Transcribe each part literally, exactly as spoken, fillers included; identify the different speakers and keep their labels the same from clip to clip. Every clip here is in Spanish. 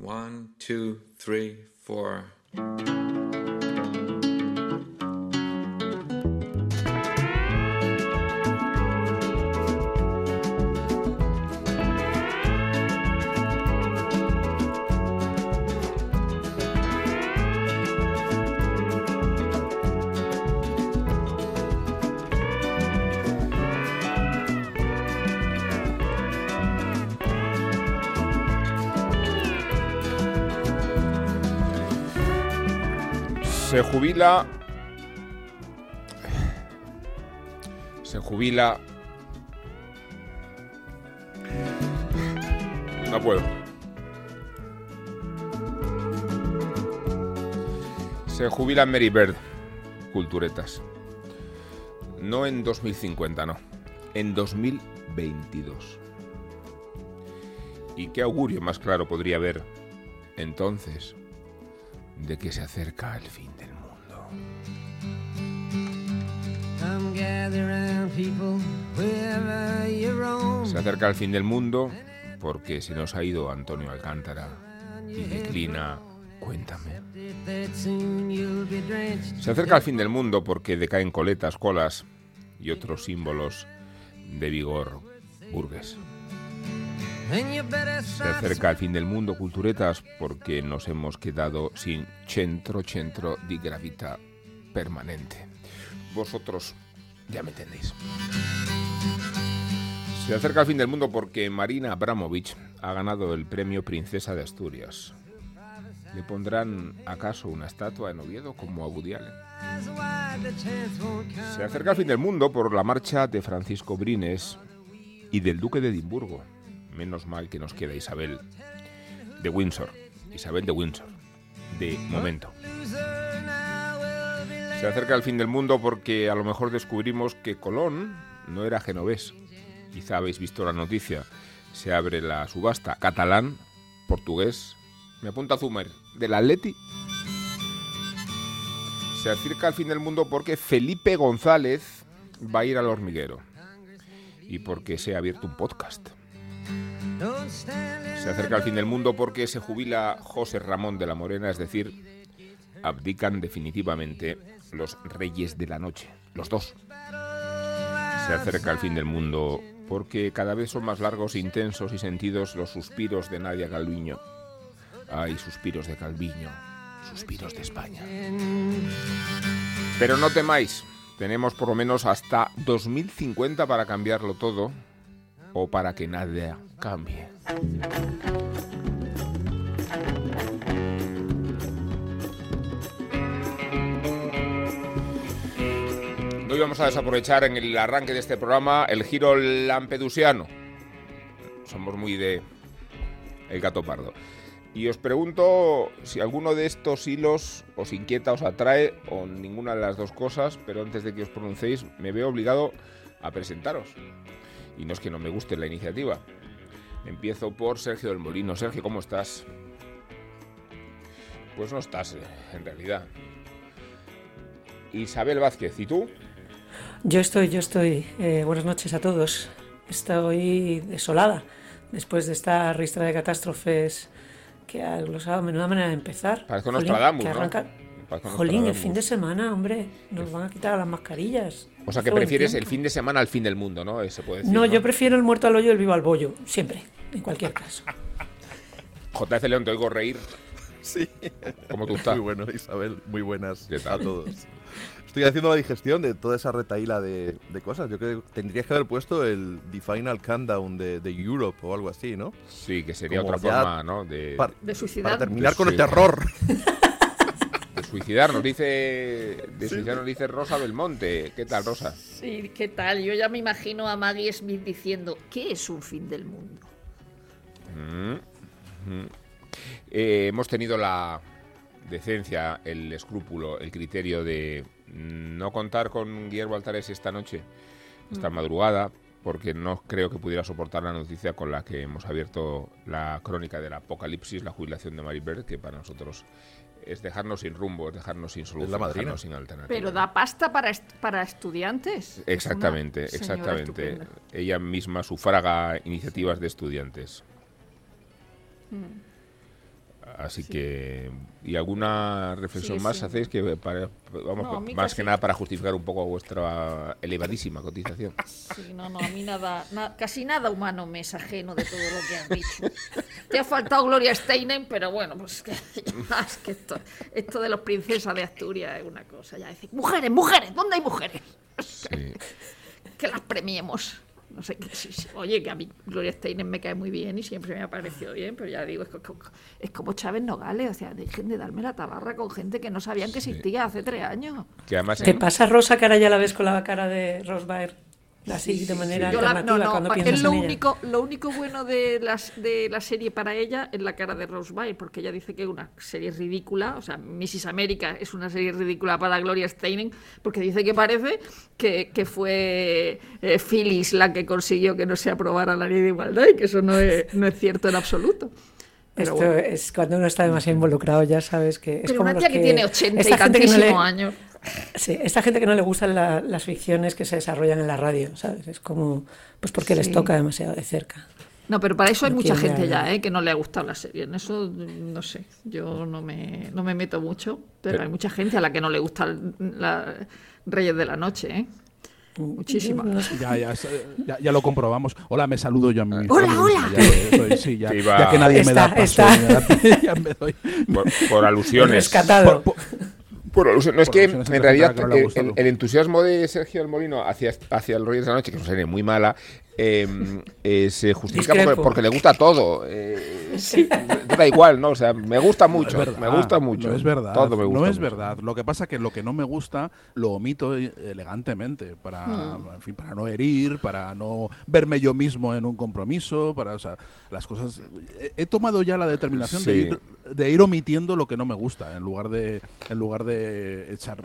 Speaker 1: One, two, three, four.
Speaker 2: Se jubila, se jubila, no puedo, se jubila Mary Bird, Culturetas, no en dos mil cincuenta, no, en dos mil veintidós. ¿Y qué augurio más claro podría haber entonces de que se acerca el fin del mundo? Se acerca el fin del mundo porque se nos ha ido Antonio Alcántara y declina Cuéntame. Se acerca el fin del mundo porque decaen coletas, colas y otros símbolos de vigor burgués. Se acerca el fin del mundo, Culturetas, porque nos hemos quedado sin centro, centro di gravità permanente. Vosotros ya me entendéis. Se acerca el fin del mundo porque Marina Abramovich ha ganado el premio Princesa de Asturias. ¿Le pondrán acaso una estatua en Oviedo como a Woody Allen? Se acerca el fin del mundo por la marcha de Francisco Brines y del Duque de Edimburgo. Menos mal que nos queda Isabel de Windsor. Isabel de Windsor. De momento. Se acerca el fin del mundo porque a lo mejor descubrimos que Colón no era genovés. Quizá habéis visto la noticia. Se abre la subasta. Catalán, portugués. Me apunta Zumer. Del Atleti. Se acerca el fin del mundo porque Felipe González va a ir al hormiguero. Y porque se ha abierto un podcast. Se acerca el fin del mundo porque se jubila José Ramón de la Morena, es decir, abdican definitivamente los reyes de la noche, los dos. Se acerca el fin del mundo porque cada vez son más largos, intensos y sentidos los suspiros de Nadia Calviño. Ay, suspiros de Calviño, suspiros de España. Pero no temáis, tenemos por lo menos hasta dos mil cincuenta para cambiarlo todo. O para que nada cambie. Hoy vamos a desaprovechar en el arranque de este programa el giro lampedusiano. Somos muy de el gato pardo. Y os pregunto si alguno de estos hilos os inquieta, os atrae o ninguna de las dos cosas, pero antes de que os pronunciéis me veo obligado a presentaros. Y no es que no me guste la iniciativa. Empiezo por Sergio del Molino. Sergio, ¿cómo estás? Pues no estás, en realidad. Isabel Vázquez, ¿y tú?
Speaker 3: Yo estoy, yo estoy. Eh, buenas noches a todos. Estoy desolada después de esta ristra de catástrofes que ha glosado. Menuda manera de empezar.
Speaker 2: Parece Nostradamus, ¿no?
Speaker 3: Arranca... Jolín, el fin de semana, hombre, nos van a quitar las mascarillas.
Speaker 2: O sea, que prefieres el fin de semana al fin del mundo, ¿no? Se puede decir,
Speaker 3: no,
Speaker 2: ¿no?
Speaker 3: Yo prefiero el muerto al hoyo y el vivo al bollo, siempre, en cualquier caso.
Speaker 2: J F León, te oigo reír.
Speaker 4: Sí.
Speaker 2: ¿Cómo tú estás?
Speaker 4: Muy bueno, Isabel, muy buenas
Speaker 2: ¿Qué tal?
Speaker 4: a todos. Estoy haciendo la digestión de toda esa retaíla de, de cosas. Yo creo que tendrías que haber puesto el The Final Countdown de, de Europe o algo así, ¿no?
Speaker 2: Sí, que sería
Speaker 4: Como
Speaker 2: otra forma, ¿no? De,
Speaker 5: para, de suicidar.
Speaker 4: Para terminar
Speaker 2: de
Speaker 4: con
Speaker 2: suicidar.
Speaker 4: el terror.
Speaker 2: De suicidarnos, dice, de suicidarnos dice Rosa Belmonte. ¿Qué tal, Rosa?
Speaker 5: Sí, ¿qué tal? Yo ya me imagino a Maggie Smith diciendo, ¿qué es un fin del mundo?
Speaker 2: Mm-hmm. Eh, hemos tenido la decencia, el escrúpulo, el criterio de no contar con Guillermo Altares esta noche, esta mm. madrugada, porque no creo que pudiera soportar la noticia con la que hemos abierto la crónica del apocalipsis, la jubilación de Mary Bird, que para nosotros es dejarnos sin rumbo, es dejarnos sin solución, dejarnos sin alternativa.
Speaker 5: Pero da pasta para, est- para estudiantes.
Speaker 2: Exactamente, exactamente.
Speaker 5: Estupenda.
Speaker 2: Ella misma sufraga iniciativas de estudiantes.
Speaker 5: Mm.
Speaker 2: Así que, ¿y alguna reflexión
Speaker 5: Sí,
Speaker 2: más
Speaker 5: sí.
Speaker 2: hacéis que para, vamos,
Speaker 5: No, a mí
Speaker 2: más
Speaker 5: casi-
Speaker 2: que nada para justificar un poco vuestra elevadísima cotización?
Speaker 5: Sí, no, no, a mí nada, na- casi nada humano me es ajeno de todo lo que has dicho. Te ha faltado Gloria Steinem, pero bueno, pues que, es que esto, esto de los princesas de Asturias es una cosa. Ya decir, mujeres, mujeres, ¿dónde hay mujeres?
Speaker 2: Sí.
Speaker 5: Que las premiemos. No sé qué. Sí, sí. Oye, que a mí Gloria Steinem me cae muy bien y siempre me ha parecido bien, pero ya digo, es, co- es como Chávez Nogales, o sea, dejen de darme la tabarra con gente que no sabían que existía hace tres años.
Speaker 2: Que además
Speaker 3: ¿Te pasa, Rosa, que ahora ya la ves con la cara de Rose Byrne? Así, de manera
Speaker 5: Yo la-
Speaker 3: alternativa,
Speaker 5: no, no,
Speaker 3: cuando
Speaker 5: pa-
Speaker 3: piensas
Speaker 5: es lo
Speaker 3: en ella.
Speaker 5: único, lo único bueno de, las, de la serie para ella es la cara de Rose Byrne, porque ella dice que es una serie ridícula, o sea, missus América es una serie ridícula para Gloria Steinem, porque dice que parece que, que fue eh, Phyllis la que consiguió que no se aprobara la ley de igualdad, y que eso no es, no es cierto en absoluto. Pero
Speaker 3: Esto
Speaker 5: bueno.
Speaker 3: es cuando uno está demasiado involucrado, ya sabes que es
Speaker 5: Pero
Speaker 3: como
Speaker 5: una
Speaker 3: los
Speaker 5: tía que, tiene ochenta y
Speaker 3: esta gente que no
Speaker 5: tantísimos
Speaker 3: le-
Speaker 5: años.
Speaker 3: Sí, esta gente que no le gustan la- las ficciones que se desarrollan en la radio, ¿sabes? Es como, pues porque les
Speaker 5: Sí.
Speaker 3: toca demasiado de cerca.
Speaker 5: No, pero para eso hay
Speaker 3: No
Speaker 5: mucha
Speaker 3: quieren
Speaker 5: gente
Speaker 3: ya-
Speaker 5: ya, ¿eh? Que no le ha gustado la serie. En eso, no sé, yo no me, no me meto mucho, pero,
Speaker 2: Pero-
Speaker 5: hay mucha gente a la que no le gustan la Reyes de la Noche, ¿eh? Muchísima.
Speaker 3: No sé.
Speaker 6: Ya, ya, ya, ya lo comprobamos. Hola, me saludo yo a mí.
Speaker 5: Hola,
Speaker 6: mismo,
Speaker 5: hola.
Speaker 6: Ya, estoy- sí, ya,
Speaker 2: Te iba-
Speaker 6: ya que nadie me da
Speaker 3: Está,
Speaker 6: paso,
Speaker 3: está.
Speaker 6: me da- ya me doy.
Speaker 2: por, por alusiones.
Speaker 3: Rescatado.
Speaker 6: Por- por-
Speaker 2: Por alusión. No, es
Speaker 6: Por
Speaker 2: que
Speaker 6: alusiones
Speaker 2: en
Speaker 6: entre
Speaker 2: realidad
Speaker 6: gente a la que no le ha
Speaker 2: el,
Speaker 6: gustado.
Speaker 2: el- el entusiasmo de Sergio del Molino hacia, hacia el Reyes de la Noche, que es una serie muy mala, eh, eh, se justifica porque,
Speaker 3: Discrepo.
Speaker 2: porque le gusta todo. Eh, Da igual, ¿no? O sea, me gusta
Speaker 6: No es
Speaker 2: mucho.
Speaker 6: verdad,
Speaker 2: me gusta mucho.
Speaker 6: No es verdad.
Speaker 2: Todo me gusta
Speaker 6: no es
Speaker 2: mucho.
Speaker 6: verdad. Lo que pasa es que lo que no me gusta lo omito e- elegantemente para,
Speaker 5: Hmm.
Speaker 6: en fin, para no herir, para no verme yo mismo en un compromiso, para, o sea, las cosas. He, he tomado ya la determinación de,
Speaker 2: Sí.
Speaker 6: ir, de ir omitiendo lo que no me gusta en lugar de en lugar de echar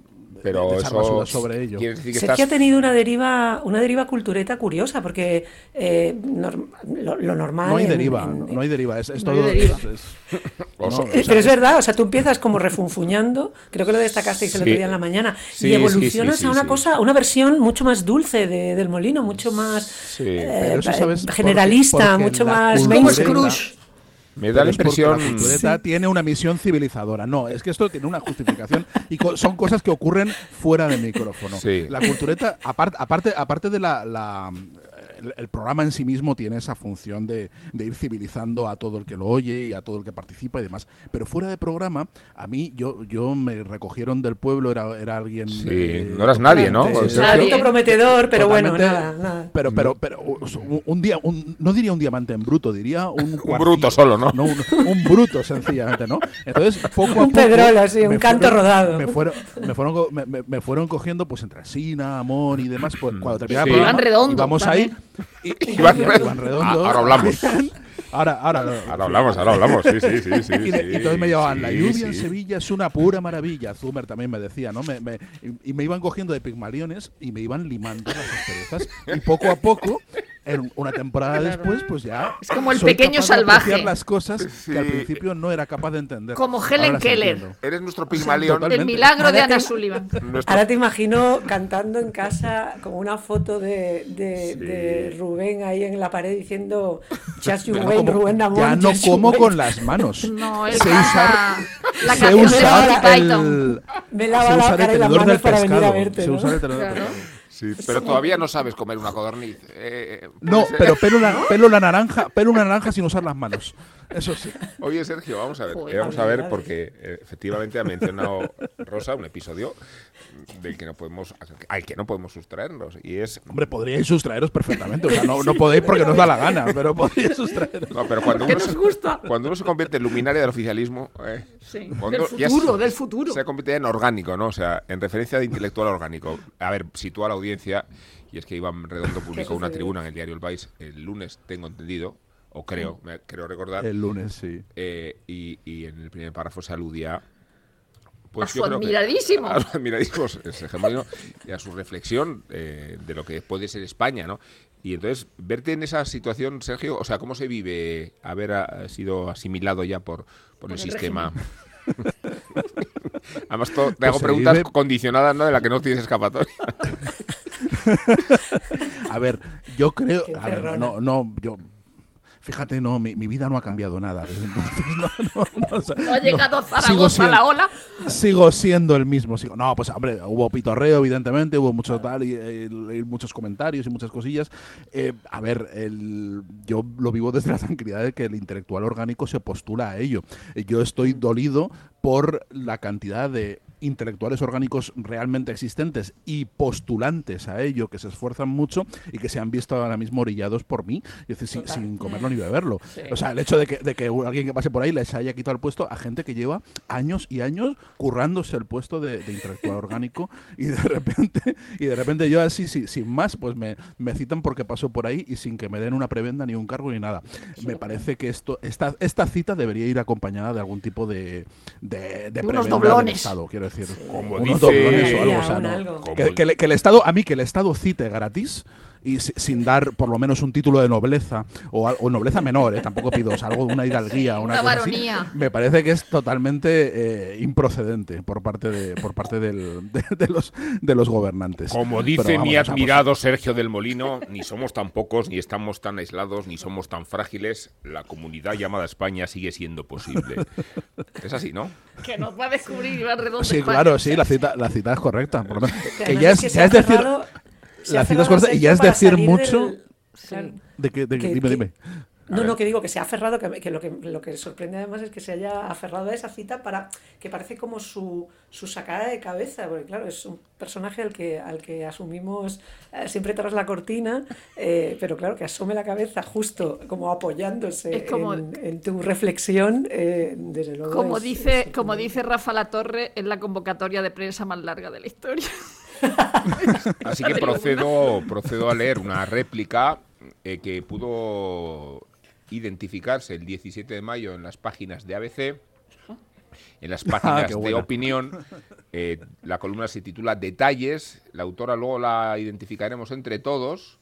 Speaker 2: Pero
Speaker 6: de echar
Speaker 2: eso
Speaker 6: basura sobre ello.
Speaker 2: quiere decir que
Speaker 3: Sergio
Speaker 2: estás...
Speaker 3: ha tenido una deriva, una deriva cultureta curiosa, porque eh, norm- lo, lo normal.
Speaker 6: No hay
Speaker 3: en-
Speaker 6: deriva,
Speaker 3: en-
Speaker 6: no hay deriva, es, es
Speaker 5: No hay
Speaker 6: todo.
Speaker 5: deriva.
Speaker 6: es- es-
Speaker 2: Oso.
Speaker 6: no, o
Speaker 3: Eh,
Speaker 6: sea,
Speaker 3: Pero es verdad, o sea, tú empiezas como refunfuñando, creo que lo destacasteis el
Speaker 2: Sí.
Speaker 3: otro día en la mañana,
Speaker 2: Sí,
Speaker 3: y evolucionas
Speaker 2: sí, sí, sí,
Speaker 3: a una
Speaker 2: sí.
Speaker 3: cosa, una versión mucho más dulce de- del Molino, mucho más
Speaker 2: Sí.
Speaker 3: eh,
Speaker 6: Pero eso, ¿sabes? Porque-
Speaker 3: generalista,
Speaker 6: porque
Speaker 3: mucho
Speaker 6: la
Speaker 3: más
Speaker 6: cultura-
Speaker 5: Como
Speaker 3: mainstream.
Speaker 5: Scrooge.
Speaker 2: Me da la
Speaker 6: Pero es porque
Speaker 2: impresión...
Speaker 6: la cultureta tiene una misión civilizadora. No, es que esto tiene una justificación y co- son cosas que ocurren fuera de micrófono.
Speaker 2: Sí.
Speaker 6: La cultureta, aparte, aparte, aparte de la, la- el, el programa en sí mismo tiene esa función de, de ir civilizando a todo el que lo oye y a todo el que participa y demás. Pero fuera de programa, a mí yo, yo me recogieron del pueblo, era, era alguien.
Speaker 2: Sí,
Speaker 6: eh,
Speaker 2: no eras nadie, ¿no?
Speaker 6: totalmente-
Speaker 2: O sea,
Speaker 3: Talento prometedor, pero bueno,
Speaker 6: Totalmente-
Speaker 3: nada, nada.
Speaker 6: Pero, pero, pero un, un día, un- no diría un diamante en bruto, diría un
Speaker 2: Un
Speaker 6: cuartillo.
Speaker 2: bruto solo, ¿no?
Speaker 6: No, un, un bruto, sencillamente, ¿no? Entonces, poco a
Speaker 3: Un
Speaker 6: poco.
Speaker 3: pedrolo, sí, un
Speaker 6: me
Speaker 3: canto
Speaker 6: fueron-
Speaker 3: rodado.
Speaker 6: Me fueron, me, fueron, co- me, me- me fueron cogiendo, pues, entre Sina, Amor y demás. Pues, cuando terminaba
Speaker 2: Sí.
Speaker 6: el programa,
Speaker 5: Iván Redondo
Speaker 6: íbamos
Speaker 5: también.
Speaker 6: ahí. Y, y-
Speaker 2: Iván
Speaker 6: y-
Speaker 2: Redondo.
Speaker 6: Iván Redondo.
Speaker 2: Ah, ahora hablamos.
Speaker 6: Ahora, ahora, no.
Speaker 2: Ahora hablamos, ahora hablamos. Sí, sí, sí. sí,
Speaker 6: Y, de- y
Speaker 2: sí,
Speaker 6: entonces me llevaban, la
Speaker 2: sí,
Speaker 6: lluvia en
Speaker 2: sí.
Speaker 6: Sevilla es una pura maravilla. Zumer también me decía, ¿no? Me, me- y, y me iban cogiendo de pigmaliones y me iban limando las asperezas. Y poco a poco, en una temporada después, pues ya.
Speaker 5: Es como el
Speaker 6: soy
Speaker 5: pequeño
Speaker 6: capaz de
Speaker 5: salvaje.
Speaker 6: apreciar las cosas
Speaker 2: Sí.
Speaker 6: que al principio no era capaz de entender.
Speaker 5: Como
Speaker 6: Ahora
Speaker 5: Helen
Speaker 6: las
Speaker 5: Keller.
Speaker 6: entiendo.
Speaker 2: Eres nuestro Pigmalión.
Speaker 6: Totalmente.
Speaker 5: El milagro de
Speaker 3: Ahora
Speaker 5: Ana
Speaker 3: te-
Speaker 5: Sullivan.
Speaker 2: nuestro-
Speaker 3: Ahora te imagino cantando en casa como una foto de, de,
Speaker 2: Sí.
Speaker 3: de Rubén ahí en la pared diciendo Just you
Speaker 6: Ya no
Speaker 3: wait,
Speaker 6: como-
Speaker 3: Rubén Amón,
Speaker 6: ya no
Speaker 3: just you
Speaker 6: como
Speaker 3: wait".
Speaker 6: con las manos.
Speaker 5: No, él
Speaker 6: sé
Speaker 5: canta
Speaker 6: usar,
Speaker 5: la
Speaker 6: sé
Speaker 5: canción de
Speaker 6: usar
Speaker 5: Monty Python.
Speaker 6: el,
Speaker 3: Me
Speaker 6: sé
Speaker 3: lava la
Speaker 6: usar el
Speaker 3: cara y las
Speaker 6: tenedor del
Speaker 3: manos para venir a
Speaker 6: pescado.
Speaker 3: verte,
Speaker 6: sé
Speaker 3: ¿no?
Speaker 6: usar el tenedor del
Speaker 5: Claro.
Speaker 6: pescado.
Speaker 2: Sí, pero todavía no sabes comer una codorniz. Eh,
Speaker 6: No,
Speaker 2: pues, eh,
Speaker 6: pero pelo la, pelo la naranja, pelo una naranja sin usar las manos. Eso sí.
Speaker 2: Oye, Sergio, vamos a ver.
Speaker 3: Joder,
Speaker 2: eh, vamos a ver
Speaker 3: habilidades.
Speaker 2: porque eh, efectivamente ha mencionado Rosa un episodio del que no podemos, al que no podemos sustraernos y es
Speaker 6: Hombre, podríais sustraeros perfectamente. O sea, no, no podéis porque nos da la gana, pero podríais sustraeros.
Speaker 2: no, pero cuando
Speaker 5: Que
Speaker 2: uno
Speaker 5: nos
Speaker 2: se,
Speaker 5: gusta.
Speaker 2: cuando uno se convierte en luminaria del oficialismo, eh,
Speaker 5: Sí,
Speaker 2: cuando
Speaker 5: del
Speaker 2: ya
Speaker 5: futuro,
Speaker 2: se-
Speaker 5: del futuro.
Speaker 2: se convierte en orgánico, ¿no? O sea, en referencia de intelectual orgánico. A ver, sitúa a la audiencia y es que Iván Redondo publicó una
Speaker 3: sucedió?
Speaker 2: tribuna en el diario El País el lunes, tengo entendido, o creo, me, creo recordar.
Speaker 6: El lunes, sí.
Speaker 2: Eh, y, y en el primer párrafo se aludía pues
Speaker 5: A su
Speaker 2: yo creo que-
Speaker 5: admiradísimo.
Speaker 2: a su admiradísimo Sergio Molino y a su reflexión eh, de lo que puede ser España, ¿no? Y entonces, verte en esa situación, Sergio, o sea, ¿cómo se vive haber ah, sido asimilado ya por, por el
Speaker 5: el
Speaker 2: sistema? Además, to- te
Speaker 6: Pues
Speaker 2: hago
Speaker 6: se
Speaker 2: preguntas
Speaker 6: vive-
Speaker 2: condicionadas, ¿no? De la que no tienes escapatoria.
Speaker 6: A ver, yo creo.
Speaker 3: Qué
Speaker 6: A ver,
Speaker 3: perrona.
Speaker 6: no, no, yo. fíjate, no, mi, mi vida no ha cambiado nada. Desde entonces, no, no, no, o sea,
Speaker 5: ¿No ha llegado
Speaker 6: no,
Speaker 5: a Zaragoza
Speaker 6: siendo,
Speaker 5: la ola?
Speaker 6: Sigo siendo el mismo. Sigo, no, pues hombre, hubo pitorreo, evidentemente, hubo mucho tal y, y, y muchos comentarios y muchas cosillas. Eh, a ver, el, yo lo vivo desde la tranquilidad de que el intelectual orgánico se postula a ello. Yo estoy dolido por la cantidad de intelectuales orgánicos realmente existentes y postulantes a ello, que se esfuerzan mucho y que se han visto ahora mismo orillados por mí, es decir, sin, sin comerlo ni beberlo. Sí. O sea, el hecho de que, de que alguien que pase por ahí les haya quitado el puesto a gente que lleva años y años currándose el puesto de, de intelectual orgánico y de repente y de repente yo así, sí, sin más, pues me, me citan porque pasó por ahí y sin que me den una prebenda ni un cargo ni nada. Me parece que esto esta, esta cita debería ir acompañada de algún tipo de, de, de
Speaker 5: unos doblones.
Speaker 6: Del Estado, quiero decir. Sí.
Speaker 2: Como
Speaker 6: unos
Speaker 2: dice...
Speaker 6: doblones o algo, o sea, ¿no? que, que, que el Estado, a mí que el Estado cite gratis y sin dar por lo menos un título de nobleza o, o nobleza menor, ¿eh? Tampoco pido, o sea, algo, una hidalguía, una,
Speaker 5: una
Speaker 6: cosa
Speaker 5: varonía.
Speaker 6: Así, me parece que es totalmente eh, improcedente por parte de por parte del, de, de los de los gobernantes.
Speaker 2: Como dice Pero, vamos, mi admirado Sergio del Molino, ni somos tan pocos, ni estamos tan aislados, ni somos tan frágiles. La comunidad llamada España sigue siendo posible. Es así, ¿no?
Speaker 5: Que nos va a descubrir Iván Redondo.
Speaker 6: Sí, claro, sí, la cita, la cita es correcta. Por lo menos, que ya es, ya es decir... La cita es correcta y ya es decir mucho...
Speaker 3: Del... Claro.
Speaker 6: De que, de que,
Speaker 3: que,
Speaker 6: dime,
Speaker 3: que,
Speaker 6: dime.
Speaker 3: No, no, que digo que se ha aferrado, que, que, lo que lo que sorprende además es que se haya aferrado a esa cita para que parece como su, su sacada de cabeza, porque claro, es un personaje al que, al que asumimos eh, siempre tras la cortina, eh, pero claro, que asome la cabeza justo como apoyándose como, en, en tu reflexión, eh, desde luego.
Speaker 5: Como,
Speaker 3: es,
Speaker 5: dice,
Speaker 3: es, es,
Speaker 5: como
Speaker 3: es,
Speaker 5: dice Rafa Latorre, es la convocatoria de prensa más larga de la historia.
Speaker 2: Así que procedo, procedo a leer una réplica eh, que pudo identificarse el diecisiete de mayo en las páginas de A B C, en las páginas ah, de Opinión. Eh, la columna se titula Detalles. La autora luego la identificaremos entre todos.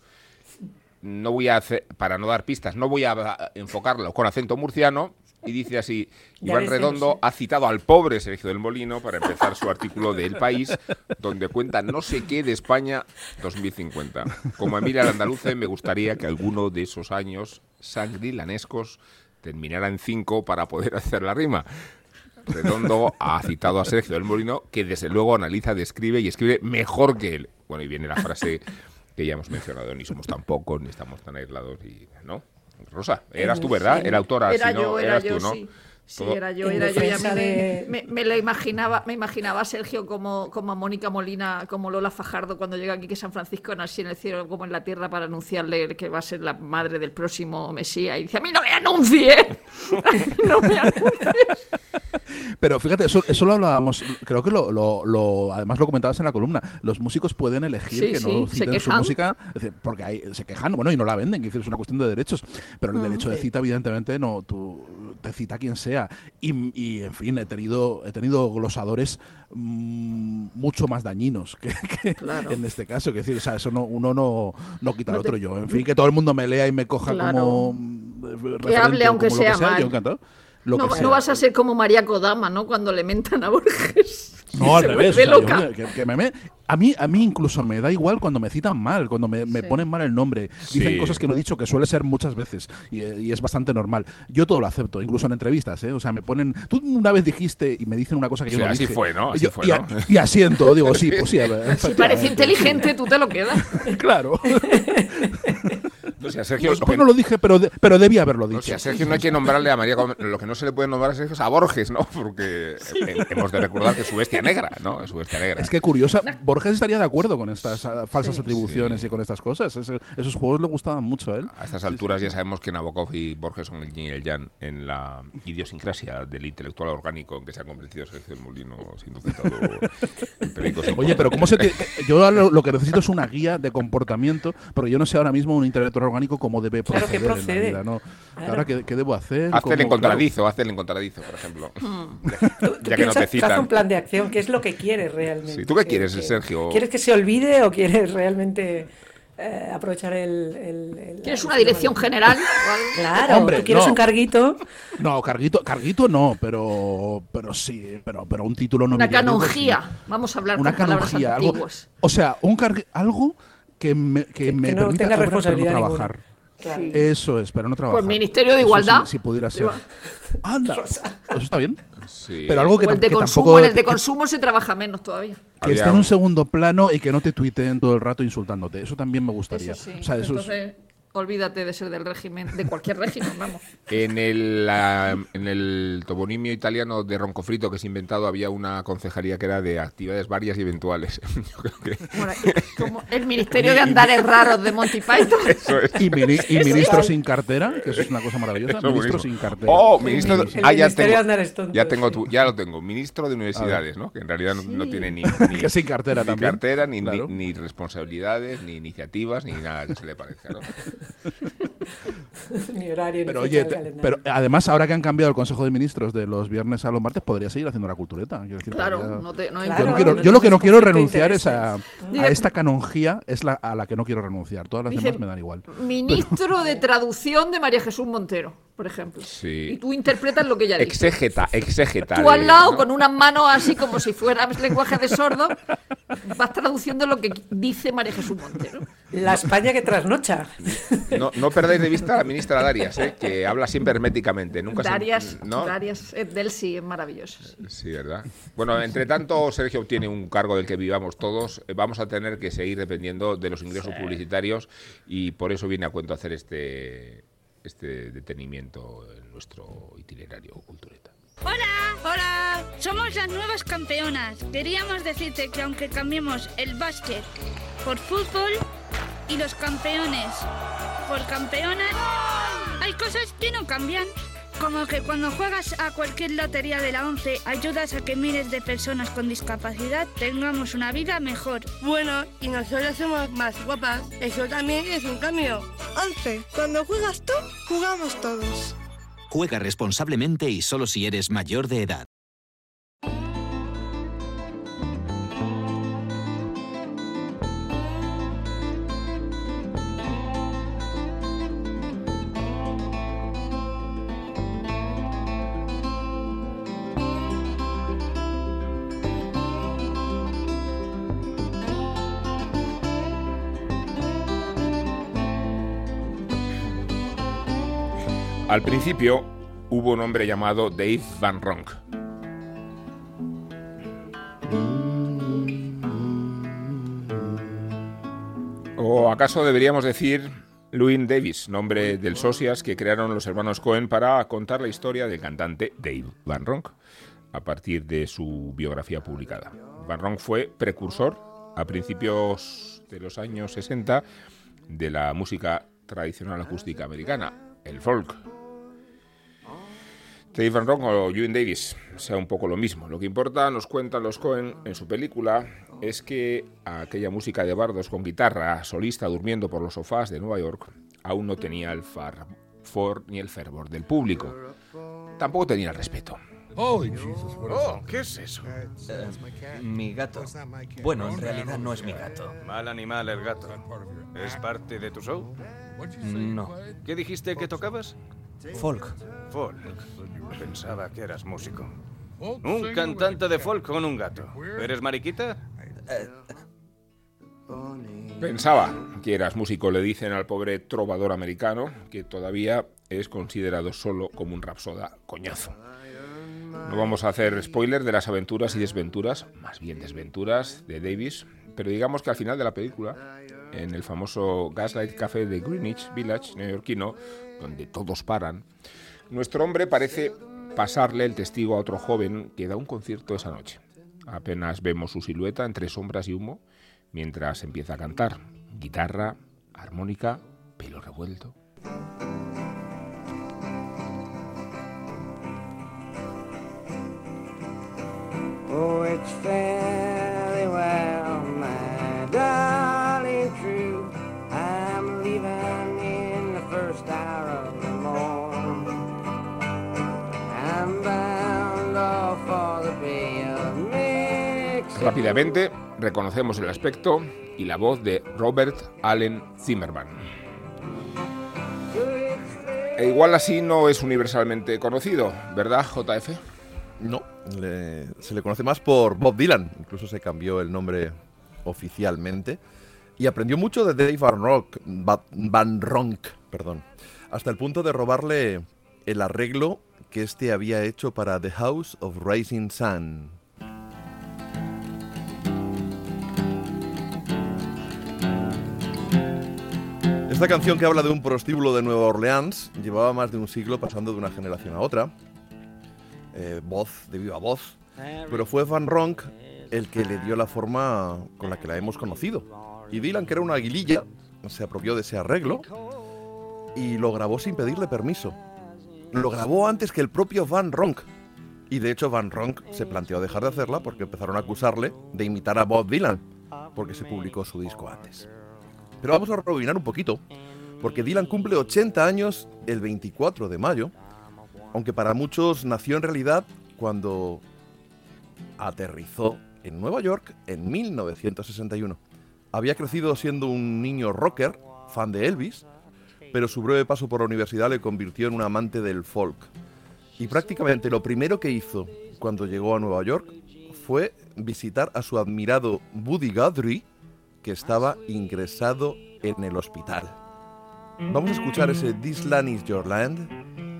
Speaker 2: No voy a hacer, para no dar pistas, no voy a enfocarlo con acento murciano. Y dice así: Iván Redondo ha citado al pobre Sergio del Molino para empezar su artículo de El País, donde cuenta no sé qué de España dos mil cincuenta. Como Emilia Landaluce, me gustaría que alguno de esos años sangrilanescos terminara en cinco para poder hacer la rima. Redondo ha citado a Sergio del Molino, que desde luego analiza, describe y escribe mejor que él. Bueno, y viene la frase que ya hemos mencionado: ni somos tan pocos, ni estamos tan aislados, y ¿no? Rosa, eras tú, ¿verdad? Era autora,
Speaker 5: era
Speaker 2: si no,
Speaker 5: yo, era
Speaker 2: eras
Speaker 5: yo,
Speaker 2: tú, ¿no?
Speaker 5: Sí, sí era yo, era yo. Ya me, me, me lo imaginaba, me imaginaba a Sergio como, como a Mónica Molina, como Lola Fajardo cuando llega aquí que San Francisco nació en el cielo como en la tierra para anunciarle que va a ser la madre del próximo Mesías. Y dice: a mí no me anuncie, no me anuncies.
Speaker 6: Pero fíjate, eso, eso lo hablábamos, creo que lo, lo, lo además lo comentabas en la columna. Los músicos pueden elegir
Speaker 5: sí,
Speaker 6: que
Speaker 5: sí,
Speaker 6: no citen su música, porque hay, se quejan, bueno, y no la venden, que es una cuestión de derechos. Pero el mm, derecho sí. de cita, evidentemente, no, tú te cita quien sea. Y, y en fin, he tenido, he tenido glosadores mmm, mucho más dañinos que, que claro. en este caso. Que decir, o sea, eso no, uno no, no quita al otro. Yo, en fin, que todo el mundo me lea y me coja
Speaker 5: claro.
Speaker 6: como
Speaker 5: que hable aunque sea,
Speaker 6: sea
Speaker 5: mal.
Speaker 6: Yo encantado.
Speaker 5: No, no vas a ser como María Kodama, ¿no? Cuando le mentan a Borges.
Speaker 6: No, al revés. O sea, yo, que, que me, me, a, mí, a mí incluso me da igual cuando me citan mal, cuando me, me sí. ponen mal el nombre. Dicen sí. cosas que no he dicho, que suele ser muchas veces. Y, y es bastante normal. Yo todo lo acepto, incluso en entrevistas, ¿eh? O sea, me ponen... Tú una vez dijiste y me dicen una cosa que yo
Speaker 2: sí,
Speaker 6: no
Speaker 2: así
Speaker 6: dije.
Speaker 2: Fue, ¿no? Así
Speaker 6: yo,
Speaker 2: fue,
Speaker 6: y,
Speaker 2: ¿no?
Speaker 6: Y asiento, digo, sí, pues sí. A ver,
Speaker 5: si parece inteligente, tú te lo quedas.
Speaker 6: Claro.
Speaker 2: O sea, Sergio,
Speaker 6: pues, pues no lo dije, pero, de, pero debía haberlo dicho.
Speaker 2: O sea, Sergio no hay que nombrarle a María, lo que no se le puede nombrar a Sergio es a Borges, ¿no? Porque sí. hemos de recordar que es su bestia negra, ¿no? Es su bestia negra.
Speaker 6: Es que curiosa, Borges estaría de acuerdo con estas uh, falsas sí, atribuciones sí. y con estas cosas. Ese, esos juegos le gustaban mucho a él.
Speaker 2: A estas alturas sí, sí. ya sabemos que Nabokov y Borges son el yin y el yang en la idiosincrasia del intelectual orgánico en que se ha convertido Sergio del Molino, siendo citado en películas.
Speaker 6: Oye, pero ¿cómo se te, yo lo, lo que necesito es una guía de comportamiento, porque yo no sé ahora mismo un intelectual orgánico cómo debe
Speaker 3: Claro que procede.
Speaker 6: En la vida, ¿no? Claro. Ahora, ¿qué, ¿qué debo hacer?
Speaker 2: Hazte el encontradizo, hazte el encontradizo, por ejemplo.
Speaker 3: Mm.
Speaker 2: ya que no te citan.
Speaker 3: Haz un plan de acción, ¿qué es lo que quieres realmente?
Speaker 2: Sí. ¿Tú qué quieres, que, Sergio?
Speaker 3: ¿Quieres que se olvide o quieres realmente eh, aprovechar el, el, el
Speaker 5: ¿Quieres una dirección general?
Speaker 3: Claro,
Speaker 6: hombre,
Speaker 3: ¿tú quieres
Speaker 6: no.
Speaker 3: un carguito?
Speaker 6: No, carguito, carguito no, pero pero sí, pero, pero un título no.
Speaker 5: Una canonjía, sí. Vamos a hablar
Speaker 6: una
Speaker 5: con palabras
Speaker 6: canonjía,
Speaker 5: antiguas.
Speaker 6: Algo, o sea, un cargu, algo que me, que, que, me
Speaker 3: que no
Speaker 6: permita
Speaker 3: tenga responsabilidad
Speaker 6: no trabajar.
Speaker 3: Claro.
Speaker 5: Sí.
Speaker 6: Eso es, pero no trabajar.
Speaker 5: Pues Ministerio de
Speaker 6: Eso
Speaker 5: Igualdad.
Speaker 6: sí, si pudiera ser. Anda, eso está bien.
Speaker 2: Sí.
Speaker 6: Pero algo que,
Speaker 5: O el de
Speaker 6: que
Speaker 5: consumo,
Speaker 6: tampoco...
Speaker 5: en el de
Speaker 6: que-
Speaker 5: consumo se trabaja menos todavía.
Speaker 6: que
Speaker 2: Había
Speaker 6: esté en
Speaker 2: un-
Speaker 6: un segundo plano y que no te tuiteen todo el rato insultándote. Eso también me gustaría.
Speaker 5: Eso sí.
Speaker 6: O sea, eso es-
Speaker 5: Entonces, olvídate de ser del régimen, de cualquier régimen, vamos.
Speaker 2: En el, la- en el toponimio italiano de Roncofrito que se ha inventado había una concejalía que era de actividades varias y eventuales. Yo creo que
Speaker 5: Bueno, como el Ministerio de Andares Raros de Monty Python.
Speaker 2: eso es.
Speaker 6: Y, mini- y ministro sin cartera, que eso es una cosa maravillosa.
Speaker 2: Eso es
Speaker 6: Ministro
Speaker 2: buenísimo.
Speaker 6: sin cartera.
Speaker 2: Oh, ministro de,
Speaker 3: El
Speaker 2: ah, ya
Speaker 3: Ministerio de
Speaker 2: tengo,
Speaker 3: Andares Tontos,
Speaker 2: ya tengo
Speaker 3: sí.
Speaker 2: tu- ya lo tengo. Ministro de Universidades, ¿no? Que en realidad no, no tiene ni, ni-
Speaker 6: Que sin cartera
Speaker 2: ni
Speaker 6: también.
Speaker 2: cartera, ni,
Speaker 6: Claro.
Speaker 2: ni, ni responsabilidades, ni iniciativas, ni nada que se le parezca, ¿no?
Speaker 3: Ni horario,
Speaker 6: Pero
Speaker 3: ni
Speaker 6: oye,
Speaker 3: fecha
Speaker 6: te-
Speaker 3: del calendario.
Speaker 6: pero además ahora que han cambiado el Consejo de Ministros de los viernes a los martes, podría seguir haciendo la cultureta. Quiero decir,
Speaker 5: Claro,
Speaker 6: podría-
Speaker 5: no te, no hay
Speaker 3: Claro,
Speaker 6: Yo, no
Speaker 5: problema.
Speaker 6: quiero-
Speaker 3: no
Speaker 6: yo lo que no
Speaker 3: tienes
Speaker 6: quiero
Speaker 3: conflicto de
Speaker 6: renunciar es a,
Speaker 3: intereses.
Speaker 6: a esta canonjía, es la a la que no quiero renunciar. Todas las
Speaker 5: Dice,
Speaker 6: demás me dan igual.
Speaker 5: Ministro de Traducción de María Jesús Montero, por ejemplo.
Speaker 2: Sí.
Speaker 5: Y tú interpretas lo que ella dice.
Speaker 2: Exégeta, exégeta.
Speaker 5: Tú al
Speaker 2: de-
Speaker 5: lado,
Speaker 2: ¿no?
Speaker 5: con unas manos así como si fueras lenguaje de sordo, vas traduciendo lo que dice María Jesús Montero.
Speaker 3: La España que trasnocha.
Speaker 2: No, no perdáis de vista a la ministra Darias, ¿eh? Que habla siempre herméticamente. Nunca se-
Speaker 5: Darias,
Speaker 2: ¿no?
Speaker 5: Darias eh, Delsi es maravilloso.
Speaker 2: Sí, ¿verdad? Bueno, entre tanto, Sergio obtiene un cargo del que vivamos todos. Eh, Vamos a tener que seguir dependiendo de los ingresos publicitarios y por eso viene a cuento hacer este, este detenimiento en nuestro itinerario cultureta.
Speaker 7: ¡Hola! ¡Hola! Somos las nuevas campeonas. Queríamos decirte que aunque cambiemos el básquet por fútbol y los campeones por campeonas, hay cosas que no cambian. Como que cuando juegas a cualquier lotería de la ONCE ayudas a que miles de personas con discapacidad tengamos una vida mejor.
Speaker 8: Bueno, y nosotros somos más guapas. Eso también es un cambio.
Speaker 9: once. Cuando juegas tú, jugamos todos.
Speaker 10: Juega responsablemente y solo si eres mayor de edad.
Speaker 2: Al principio hubo un hombre llamado Dave Van Ronk. ¿O acaso deberíamos decir Llewyn Davis, nombre del socias que crearon los hermanos Cohen para contar la historia del cantante Dave Van Ronk a partir de su biografía publicada? Van Ronk fue precursor a principios de los años sesenta de la música tradicional acústica americana, el folk. Dave Van Ronk o Llewyn Davis, sea un poco lo mismo. Lo que importa, nos cuentan los Cohen en su película, es que aquella música de bardos con guitarra solista durmiendo por los sofás de Nueva York aún no tenía el fervor ni el fervor del público. Tampoco tenía el respeto.
Speaker 11: Oh, ¿qué es eso?
Speaker 12: Eh, mi gato. Bueno, en realidad no es mi gato.
Speaker 11: Mal animal el gato. ¿Es parte de tu show?
Speaker 12: No.
Speaker 11: ¿Qué dijiste que tocabas?
Speaker 12: Folk.
Speaker 11: Folk. Pensaba que eras músico. Un cantante de folk con un gato. ¿Eres mariquita?
Speaker 2: Pensaba que eras músico, le dicen al pobre trovador americano, que todavía es considerado solo como un rapsoda coñazo. No vamos a hacer spoiler de las aventuras y desventuras, más bien desventuras, de Davis, pero digamos que al final de la película, en el famoso Gaslight Café de Greenwich Village neoyorquino, donde todos paran, nuestro hombre parece pasarle el testigo a otro joven que da un concierto esa noche. Apenas vemos su silueta entre sombras y humo, mientras empieza a cantar. Guitarra, armónica, pelo revuelto.
Speaker 13: Oh, it's fairly well, my darling true. I'm leaving in the first hour of the morn. I'm bound off for the Bay of Mexico.
Speaker 2: Rápidamente reconocemos el aspecto y la voz de Robert Allen Zimmerman. E igual así no es universalmente conocido, ¿verdad, J F?
Speaker 4: No, le- se le conoce más por Bob Dylan, incluso se cambió el nombre oficialmente. Y aprendió mucho de Dave Van Ronk, Van Ronk, perdón, hasta el punto de robarle el arreglo que este había hecho para The House of Rising Sun. Esta canción, que habla de un prostíbulo de Nueva Orleans, llevaba más de un siglo pasando de una generación a otra, eh, voz de viva voz, pero fue Van Ronk el que le dio la forma con la que la hemos conocido. Y Dylan, que era una aguililla, se apropió de ese arreglo y lo grabó sin pedirle permiso. Lo grabó antes que el propio Van Ronk. Y de hecho Van Ronk se planteó dejar de hacerla porque empezaron a acusarle de imitar a Bob Dylan, porque se publicó su disco antes. Pero vamos a rebobinar un poquito, porque Dylan cumple ochenta años el veinticuatro de mayo, aunque para muchos nació en realidad cuando aterrizó en Nueva York en mil novecientos sesenta y uno. Había crecido siendo un niño rocker, fan de Elvis, pero su breve paso por la universidad le convirtió en un amante del folk. Y prácticamente lo primero que hizo cuando llegó a Nueva York fue visitar a su admirado Buddy Guthrie, que estaba ingresado en el hospital. Vamos a escuchar ese This Land Is Your Land,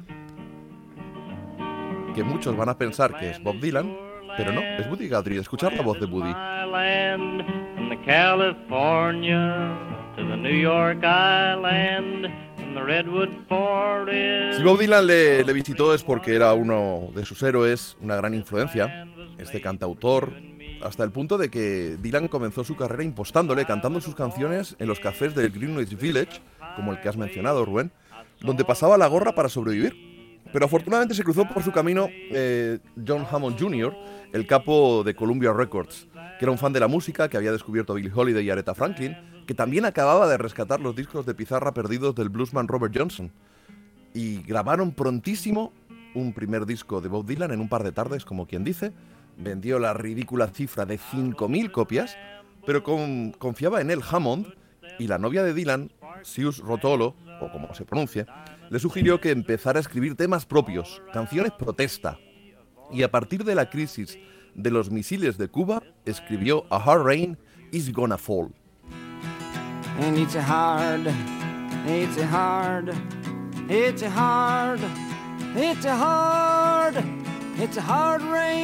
Speaker 4: que muchos van a pensar que es Bob Dylan, pero no, es Buddy Guthrie. Escuchar la voz de Buddy.
Speaker 14: From the California to the New York Island, from the Redwood Forest.
Speaker 4: Si Bob Dylan le, le visitó es porque era uno de sus héroes, una gran influencia, este cantautor, hasta el punto de que Dylan comenzó su carrera impostándole, cantando sus canciones en los cafés del Greenwich Village, como el que has mencionado, Rubén, donde pasaba la gorra para sobrevivir. Pero afortunadamente se cruzó por su camino eh, John Hammond junior, el capo de Columbia Records, que era un fan de la música, que había descubierto a Billie Holiday y Aretha Franklin, que también acababa de rescatar los discos de pizarra perdidos del bluesman Robert Johnson. Y grabaron prontísimo un primer disco de Bob Dylan en un par de tardes, como quien dice. Vendió la ridícula cifra de cinco mil copias, pero con, confiaba en él Hammond, y la novia de Dylan, Sius Rotolo, o como se pronuncie, le sugirió que empezara a escribir temas propios, canciones protesta. Y a partir de la crisis de los misiles de Cuba, escribió A Hard Rain Is Gonna Fall.
Speaker 13: And it's a hard, it's a hard, it's a hard, it's a hard, it's a hard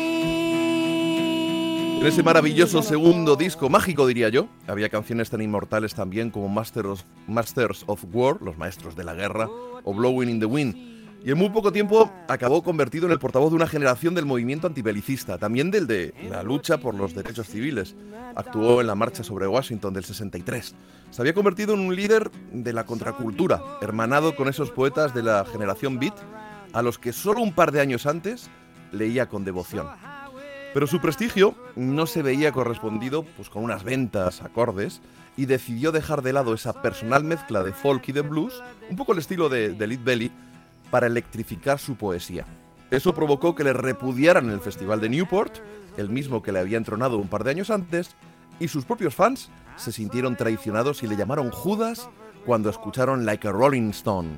Speaker 13: rain.
Speaker 4: En ese maravilloso segundo disco, mágico diría yo, había canciones tan inmortales también como Masters of, Masters of War, los maestros de la guerra, o Blowing in the Wind. Y en muy poco tiempo acabó convertido en el portavoz de una generación del movimiento antibelicista, también del de la lucha por los derechos civiles. Actuó en la marcha sobre Washington del sesenta y tres. Se había convertido en un líder de la contracultura, hermanado con esos poetas de la generación beat, a los que solo un par de años antes leía con devoción. Pero su prestigio no se veía correspondido pues, con unas ventas acordes, y decidió dejar de lado esa personal mezcla de folk y de blues, un poco el estilo de, de Lead Belly, para electrificar su poesía. Eso provocó que le repudiaran en el Festival de Newport, el mismo que le había entronado un par de años antes, y sus propios fans se sintieron traicionados y le llamaron Judas cuando escucharon Like a Rolling Stone.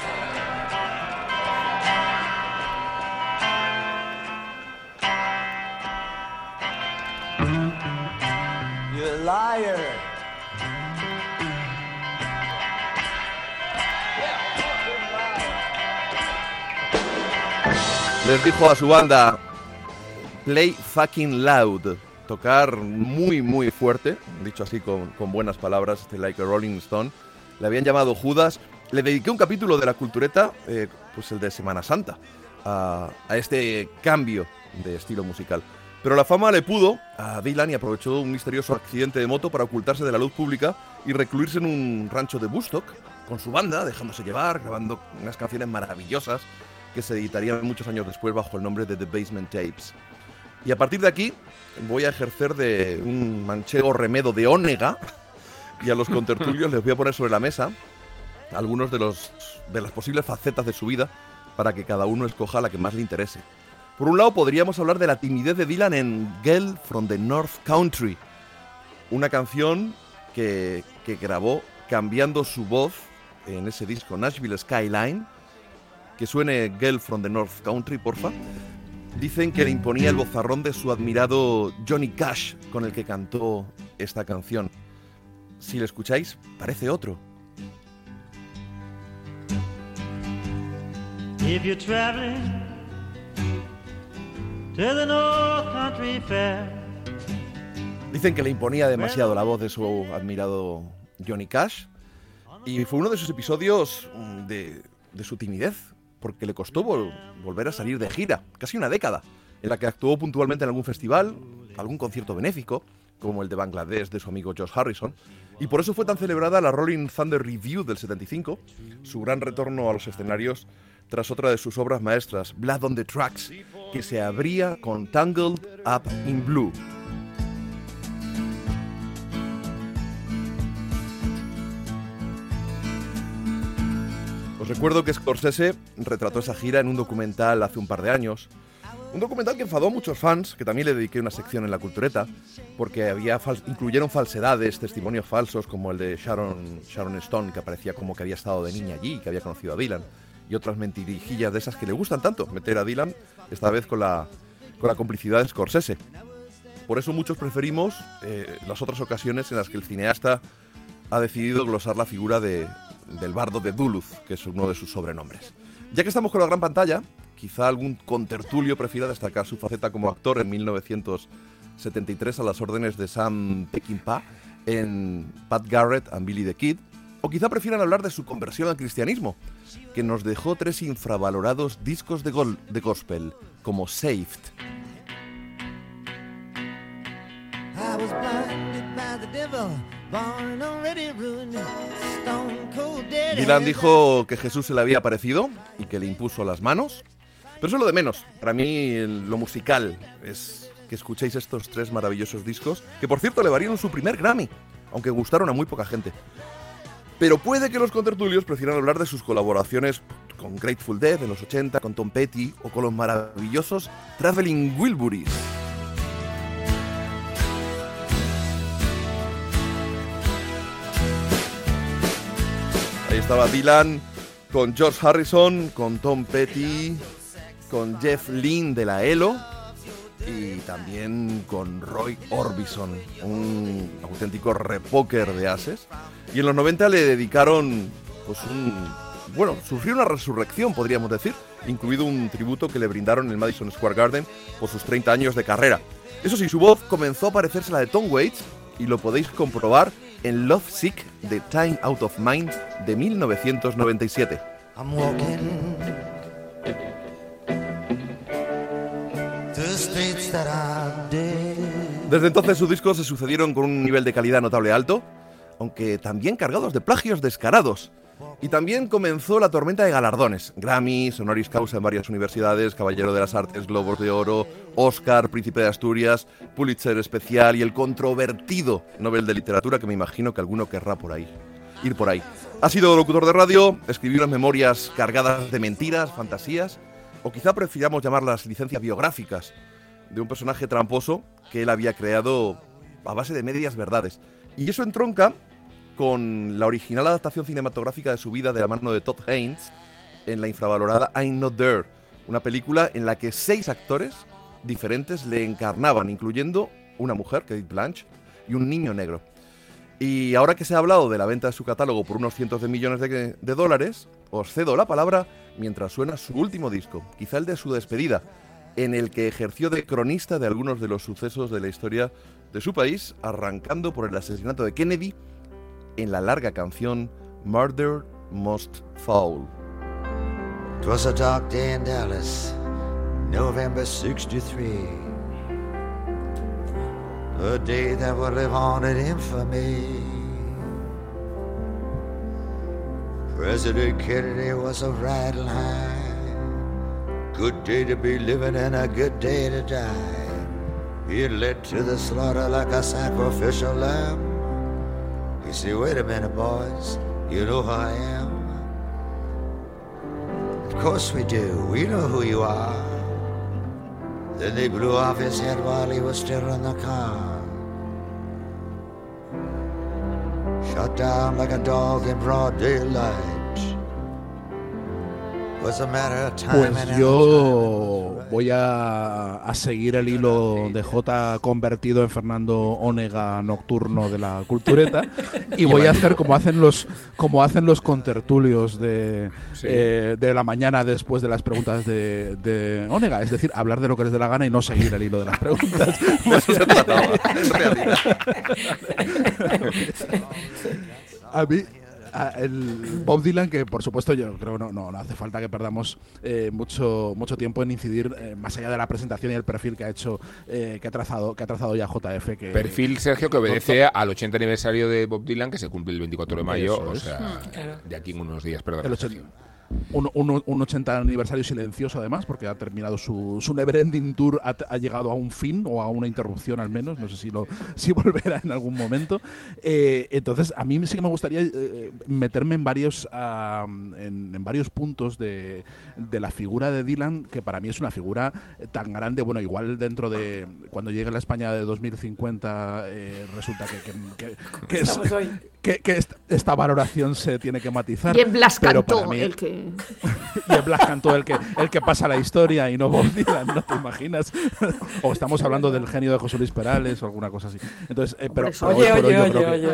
Speaker 13: You're a liar.
Speaker 4: Les dijo a su banda, play fucking loud, tocar muy muy fuerte, dicho así con, con buenas palabras, este Like a Rolling Stone. Le habían llamado Judas. Le dediqué un capítulo de la cultureta, eh, pues el de Semana Santa, a, a este cambio de estilo musical. Pero la fama le pudo a Dylan y aprovechó un misterioso accidente de moto para ocultarse de la luz pública y recluirse en un rancho de Woodstock con su banda, dejándose llevar, grabando unas canciones maravillosas que se editarían muchos años después bajo el nombre de The Basement Tapes. Y a partir de aquí voy a ejercer de un manchego remedo de Ónega, y a los contertulios les voy a poner sobre la mesa algunos de, los, de las posibles facetas de su vida para que cada uno escoja la que más le interese. Por un lado podríamos hablar de la timidez de Dylan en Girl from the North Country, una canción que, que grabó cambiando su voz en ese disco Nashville Skyline. Que suene Girl from the North Country, porfa. Dicen que le imponía el vozarrón de su admirado Johnny Cash, con el que cantó esta canción. si lo escucháis, parece otro.
Speaker 15: If you're traveling to the North Country Fair.
Speaker 4: Dicen que le imponía demasiado la voz de su admirado Johnny Cash, y fue uno de esos episodios de, de su timidez, porque le costó vol- volver a salir de gira, casi una década, en la que actuó puntualmente en algún festival, algún concierto benéfico, como el de Bangladesh de su amigo George Harrison, y por eso fue tan celebrada la Rolling Thunder Review del setenta y cinco, su gran retorno a los escenarios tras otra de sus obras maestras, Blood on the Tracks, que se abría con Tangled Up in Blue. Os recuerdo que Scorsese retrató esa gira en un documental hace un par de años. Un documental que enfadó a muchos fans, que también le dediqué una sección en La Cultureta, porque había fal- incluyeron falsedades, testimonios falsos, como el de Sharon, Sharon Stone, que aparecía como que había estado de niña allí, que había conocido a Dylan, y otras mentirijillas de esas que le gustan tanto, meter a Dylan, esta vez con la, con la complicidad de Scorsese. Por eso muchos preferimos eh, las otras ocasiones en las que el cineasta ha decidido glosar la figura de, del bardo de Duluth, que es uno de sus sobrenombres. Ya que estamos con la gran pantalla, quizá algún contertulio prefiera destacar su faceta como actor en mil novecientos setenta y tres a las órdenes de Sam Peckinpah en Pat Garrett and Billy the Kid, o quizá prefieran hablar de su conversión al cristianismo, que nos dejó tres infravalorados discos de, gol- de gospel, como Saved.
Speaker 16: I was blinded by the devil, born already ruined, stone cold dead.
Speaker 4: Dylan dijo que Jesús se le había aparecido y que le impuso las manos, pero eso es lo de menos. Para mí lo musical es que escuchéis estos tres maravillosos discos, que por cierto le valieron su primer Grammy, aunque gustaron a muy poca gente. Pero puede que los contertulios prefieran hablar de sus colaboraciones con Grateful Dead en los ochenta, con Tom Petty o con los maravillosos Traveling Wilburys. Ahí estaba Dylan con George Harrison, con Tom Petty, con Jeff Lynne de la E L O y también con Roy Orbison, un auténtico repóquer de ases. Y en los noventa le dedicaron, pues un... bueno, sufrió una resurrección, podríamos decir, incluido un tributo que le brindaron en el Madison Square Garden por sus treinta años de carrera. Eso sí, su voz comenzó a parecerse a la de Tom Waits, y lo podéis comprobar en Love Sick de Time Out of Mind de mil novecientos noventa y siete.
Speaker 16: I'm walking through streets that are dead.
Speaker 4: Desde entonces sus discos se sucedieron con un nivel de calidad notable alto, aunque también cargados de plagios descarados. Y también comenzó la tormenta de galardones: Grammys, honoris causa en varias universidades, Caballero de las Artes, Globos de Oro, Oscar, Príncipe de Asturias, Pulitzer especial y el controvertido Nobel de Literatura, que me imagino que alguno querrá por ahí, ir por ahí. Ha sido locutor de radio, escribió unas memorias cargadas de mentiras, fantasías, o quizá prefiramos llamarlas licencias biográficas, de un personaje tramposo que él había creado a base de medias verdades. Y eso entronca con la original adaptación cinematográfica de su vida de la mano de Todd Haynes en la infravalorada I'm Not There, una película en la que seis actores diferentes le encarnaban, incluyendo una mujer, Cate Blanchett, y un niño negro. Y ahora que se ha hablado de la venta de su catálogo por unos cientos de millones de, de dólares, os cedo la palabra mientras suena su último disco, quizá el de su despedida, en el que ejerció de cronista de algunos de los sucesos de la historia de su país, arrancando por el asesinato de Kennedy en la larga canción Murder Most Foul.
Speaker 16: 'Twas a dark day in Dallas, November sixty-three, a day that would live on in infamy. President Kennedy was a riding high, good day to be living and a good day to die. He led to the slaughter like a sacrificial lamb. You say, wait a minute, boys, you know who I am? Of course we do, we know who you are. Then they blew off his head while he was still in the car. Shot down like a dog in broad daylight. Was a matter of time
Speaker 6: Pues
Speaker 16: and
Speaker 6: yo voy a, a seguir el hilo de J convertido en Fernando Onega nocturno de la cultureta y voy a hacer como hacen los como hacen los contertulios de, sí. eh, de la mañana después de las preguntas de, de Onega, es decir, hablar de lo que les dé la gana y no seguir el hilo de las preguntas.
Speaker 4: De eso se trataba, en realidad.
Speaker 6: A mí, a el Bob Dylan, que por supuesto yo creo no, no, no hace falta que perdamos eh, mucho mucho tiempo en incidir eh, más allá de la presentación y el perfil que ha hecho, eh, que ha trazado que ha trazado ya J F. Que,
Speaker 2: perfil, Sergio, que obedece al ochenta aniversario de Bob Dylan, que se cumple el veinticuatro de mayo, o sea, de aquí en unos días, perdón.
Speaker 6: El ochenta Un, un, un ochenta aniversario silencioso, además, porque ha terminado su, su Neverending Tour, ha, ha llegado a un fin o a una interrupción al menos, no sé si lo si volverá en algún momento. Eh, entonces, a mí sí que me gustaría eh, meterme en varios uh, en, en varios puntos de, de la figura de Dylan, que para mí es una figura tan grande. Bueno, igual dentro de cuando llegue a la España de dos mil cincuenta eh, resulta que, que, que, que, es, que, que esta, esta valoración se tiene que matizar.
Speaker 5: Y en Blas
Speaker 6: pero
Speaker 5: Cantó,
Speaker 6: para mí,
Speaker 5: el que...
Speaker 6: y en Blas Cantó el que, el que pasa la historia y no Bob Dylan, ¿no te imaginas? O estamos hablando del genio de José Luis Perales o alguna cosa así. Entonces, eh, pero, pero
Speaker 3: oye,
Speaker 6: hoy por
Speaker 3: oye,
Speaker 6: hoy yo
Speaker 3: oye,
Speaker 6: creo
Speaker 3: oye,
Speaker 6: que...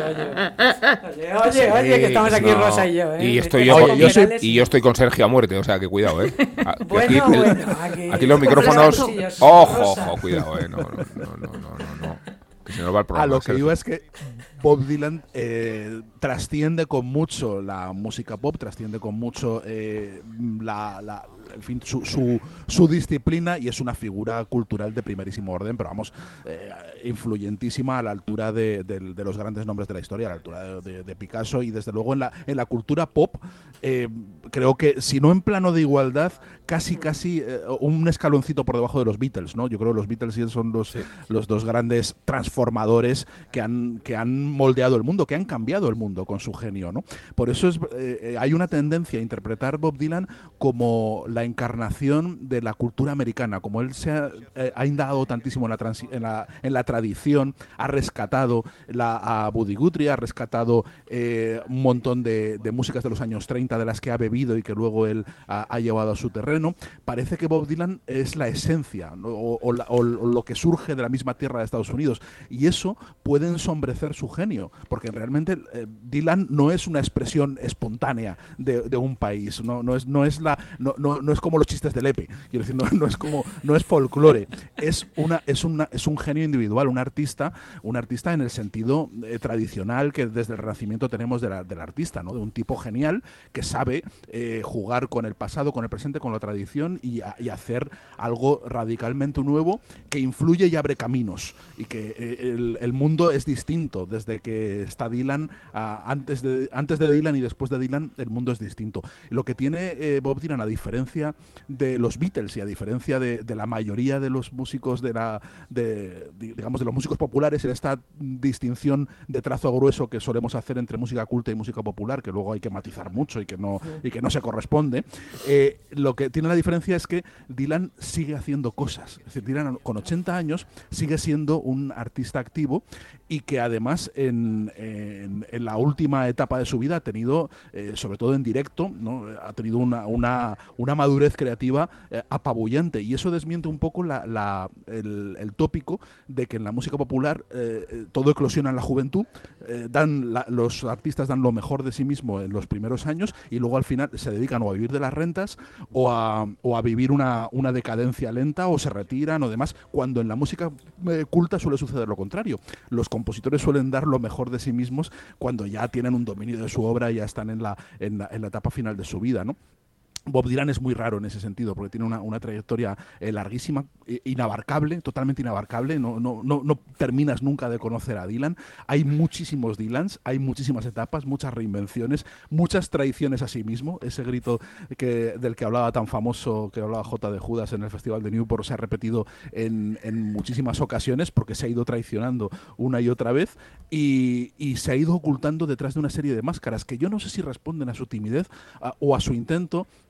Speaker 3: oye, oye, oye, oye, que estamos aquí
Speaker 2: no,
Speaker 3: Rosa y yo, ¿eh?
Speaker 2: Y estoy
Speaker 3: Oye,
Speaker 2: yo, yo soy, y yo estoy con Sergio a muerte, o sea que cuidado, ¿eh? Aquí,
Speaker 3: bueno,
Speaker 2: el,
Speaker 3: bueno, aquí,
Speaker 2: aquí los micrófonos... Ojo, ojo, cuidado, ¿eh? No, no, no, no, no, no. Que se nos va el programa.
Speaker 6: A lo que digo es que Bob Dylan eh, trasciende con mucho la música pop, trasciende con mucho eh, la, la, en fin, su, su, su disciplina, y es una figura cultural de primerísimo orden, pero vamos, eh, influyentísima a la altura de, de, de los grandes nombres de la historia, a la altura de, de, de Picasso, y desde luego en la, en la cultura pop, eh, creo que si no en plano de igualdad, casi casi eh, un escaloncito por debajo de los Beatles, ¿no? Yo creo que los Beatles sí son los, sí. los dos grandes transformadores que han, que han moldeado el mundo, que han cambiado el mundo con su genio, ¿no? Por eso es, eh, hay una tendencia a interpretar Bob Dylan como la encarnación de la cultura americana, como él se ha, eh, ha indagado tantísimo en la, transi en la, en la tradición, ha rescatado la, a Buddy Guthrie, ha rescatado eh, un montón de, de músicas de los años treinta de las que ha bebido y que luego él ha, ha llevado a su terreno. Parece que Bob Dylan es la esencia, ¿no? o, o, la, o, o lo que surge de la misma tierra de Estados Unidos, y eso puede ensombrecer su genio, porque realmente eh, Dylan no es una expresión espontánea de, de un país, no, no, es, no, es la, no, no, no es como los chistes de Lepe, quiero decir, no, no es como no es folclore, es, una, es, una, es un genio individual, un artista, un artista en el sentido eh, tradicional que desde el Renacimiento tenemos de la, del artista, ¿no? De un tipo genial que sabe eh, jugar con el pasado, con el presente, con la tradición y, a, y hacer algo radicalmente nuevo que influye y abre caminos, y que eh, el, el mundo es distinto desde que está Dylan, a, antes, de, antes de Dylan y después de Dylan el mundo es distinto. Lo que tiene eh, Bob Dylan, a diferencia de los Beatles y a diferencia de, de la mayoría de los músicos de la de, digamos de los músicos populares, en esta distinción de trazo grueso que solemos hacer entre música culta y música popular, que luego hay que matizar mucho y que no, y que no se corresponde, eh, lo que tiene la diferencia es que Dylan sigue haciendo cosas. Es decir, Dylan con ochenta años sigue siendo un artista activo, y que además en, en, en la última etapa de su vida ha tenido, eh, sobre todo en directo, ¿no? ha tenido una, una, una madurez creativa eh, apabullante, y eso desmiente un poco la, la, el, el tópico de que en la música popular eh, todo eclosiona en la juventud, eh, dan la, los artistas dan lo mejor de sí mismo en los primeros años y luego al final se dedican o a vivir de las rentas o a, o a vivir una, una decadencia lenta, o se retiran o demás, cuando en la música eh, culta suele suceder lo contrario. Los compositores suelen dar lo mejor de sí mismos cuando ya tienen un dominio de su obra y ya están en la, en la, en la etapa final de su vida, ¿no? Bob Dylan es muy raro en ese sentido, porque tiene una, una trayectoria eh, larguísima, eh, inabarcable, totalmente inabarcable. No, no, no, no terminas nunca de conocer a Dylan. Hay muchísimos Dylans, hay muchísimas etapas, muchas reinvenciones, muchas traiciones a sí mismo. Ese grito que, del que hablaba tan famoso, que hablaba J de Judas en el Festival de Newport, se ha repetido en, en muchísimas ocasiones, porque se ha ido traicionando una y otra vez, y, y se ha ido ocultando detrás de una serie de máscaras que yo no sé si responden a su timidez a, o a su intento de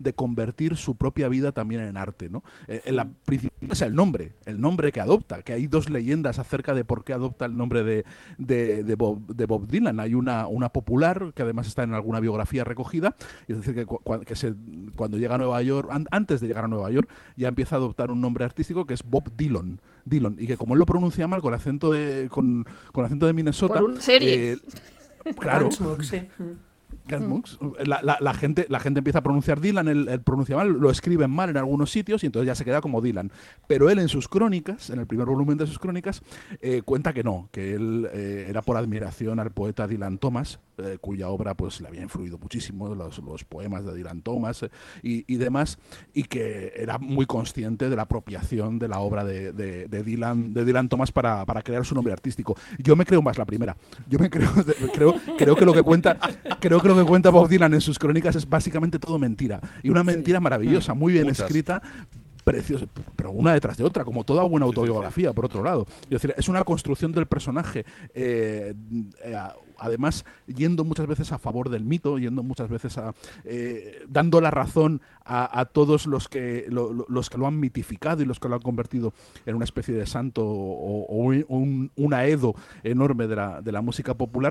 Speaker 6: de convertir su propia vida también en arte, ¿no? Eh, en la principal es el nombre, el nombre que adopta, que hay dos leyendas acerca de por qué adopta el nombre de, de, de, Bob, de Bob Dylan. Hay una, una popular, que además está en alguna biografía recogida, es decir, que, cu que se, cuando llega a Nueva York, an antes de llegar a Nueva York, ya empieza a adoptar un nombre artístico que es Bob Dylan, Dylan, y que como él lo pronuncia mal, con acento de, con, con acento de Minnesota...
Speaker 5: Por un serie.
Speaker 6: Eh, claro.
Speaker 3: Sí.
Speaker 6: La, la, la, gente, la gente empieza a pronunciar Dylan, él, él pronuncia mal, lo escriben mal en algunos sitios y entonces ya se queda como Dylan. Pero él en sus crónicas, en el primer volumen de sus crónicas, eh, cuenta que no, que él eh, era por admiración al poeta Dylan Thomas, eh, cuya obra pues le había influido muchísimo, los, los poemas de Dylan Thomas eh, y, y demás, y que era muy consciente de la apropiación de la obra de, de, de, Dylan, de Dylan Thomas para, para crear su nombre artístico. Yo me creo más la primera. Yo me creo, creo, creo que lo que cuenta, creo que lo que cuenta Bob Dylan en sus crónicas es básicamente todo mentira. Y una mentira maravillosa, muy bien Muchas. escrita, preciosa, pero una detrás de otra, como toda buena autobiografía, por otro lado. Es decir, es una construcción del personaje, eh, eh, además yendo muchas veces a favor del mito, yendo muchas veces a eh, dando la razón a, a todos los que lo, los que lo han mitificado y los que lo han convertido en una especie de santo o, o un, un aedo enorme de la, de la música popular.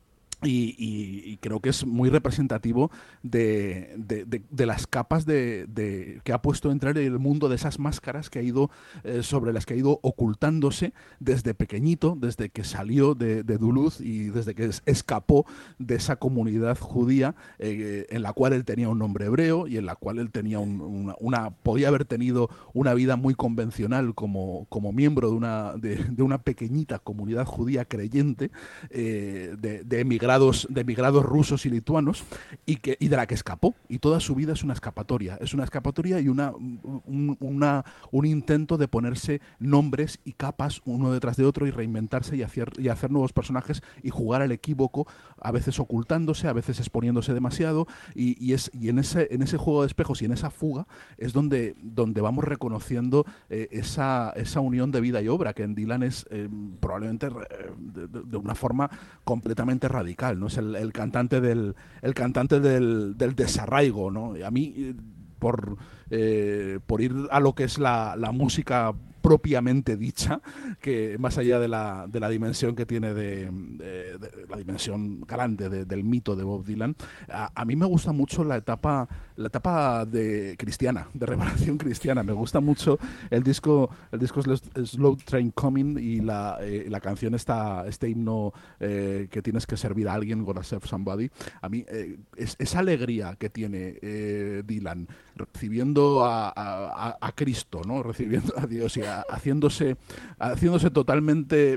Speaker 6: Y, y, y creo que es muy representativo de, de, de, de las capas de, de, que ha puesto entre el mundo, de esas máscaras que ha ido eh, sobre las que ha ido ocultándose desde pequeñito, desde que salió de, de Duluth y desde que es, escapó de esa comunidad judía eh, en la cual él tenía un nombre hebreo y en la cual él tenía un, una, una podía haber tenido una vida muy convencional como, como miembro de una, de, de una pequeñita comunidad judía creyente eh, de, de emigrados de emigrados rusos y lituanos y, que, y de la que escapó, y toda su vida es una escapatoria, es una escapatoria y una, un, una, un intento de ponerse nombres y capas uno detrás de otro y reinventarse y hacer, y hacer nuevos personajes y jugar al equívoco, a veces ocultándose, a veces exponiéndose demasiado y, y, es, y en, ese, en ese juego de espejos y en esa fuga es donde, donde vamos reconociendo eh, esa, esa unión de vida y obra que en Dylan es eh, probablemente eh, de, de una forma completamente radical. ¿No? Es el, el cantante del el cantante del, del desarraigo, ¿no? Y a mí, por, eh, por ir a lo que es la, la música propiamente dicha, que más allá de la, de la dimensión que tiene de, de, de la dimensión grande de, del mito de Bob Dylan, a, a mí me gusta mucho la etapa la etapa de cristiana, de revelación cristiana. Me gusta mucho el disco el disco Slow Train Coming y la, eh, la canción esta, este himno eh, que tienes que servir a alguien, Gonna Serve Somebody. A mí eh, es, esa alegría que tiene eh, Dylan recibiendo a, a, a Cristo, ¿no? Recibiendo a Dios y a, haciéndose haciéndose totalmente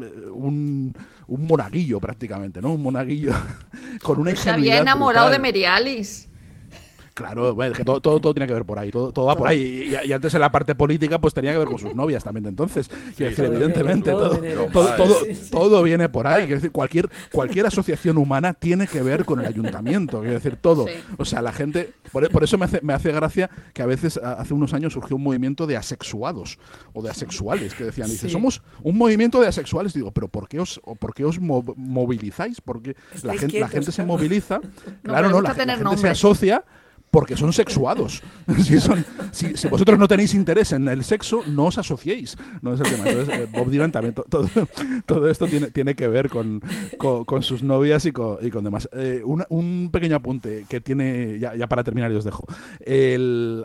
Speaker 6: un, un monaguillo prácticamente, ¿no? Un monaguillo con una
Speaker 5: pues se había enamorado brutal. de Merialis.
Speaker 6: Claro, bueno, que todo, todo, todo tiene que ver por ahí, todo, todo va por ahí. Y, y antes en la parte política pues tenía que ver con sus novias también de entonces. Sí, decir, evidentemente, todo, todo, todo, todo, todo viene por ahí. Quiero decir, cualquier, cualquier asociación humana tiene que ver con el ayuntamiento. Quiero decir, todo. Sí. O sea, la gente... Por, por eso me hace, me hace gracia que a veces, hace unos años, surgió un movimiento de asexuados o de asexuales que decían, dice, sí. somos un movimiento de asexuales. Digo, pero ¿por qué os, por qué os movilizáis? Porque la gente, quietos, la gente se moviliza. No, claro, no, la, la gente se asocia... Porque son sexuados. Si, son, si, si vosotros no tenéis interés en el sexo, no os asociéis. No es el tema. Entonces, eh, Bob Dylan también, to, todo, todo esto tiene, tiene que ver con, con, con sus novias y con, y con demás. Eh, una, un pequeño apunte que tiene, ya, ya para terminar y os dejo. El,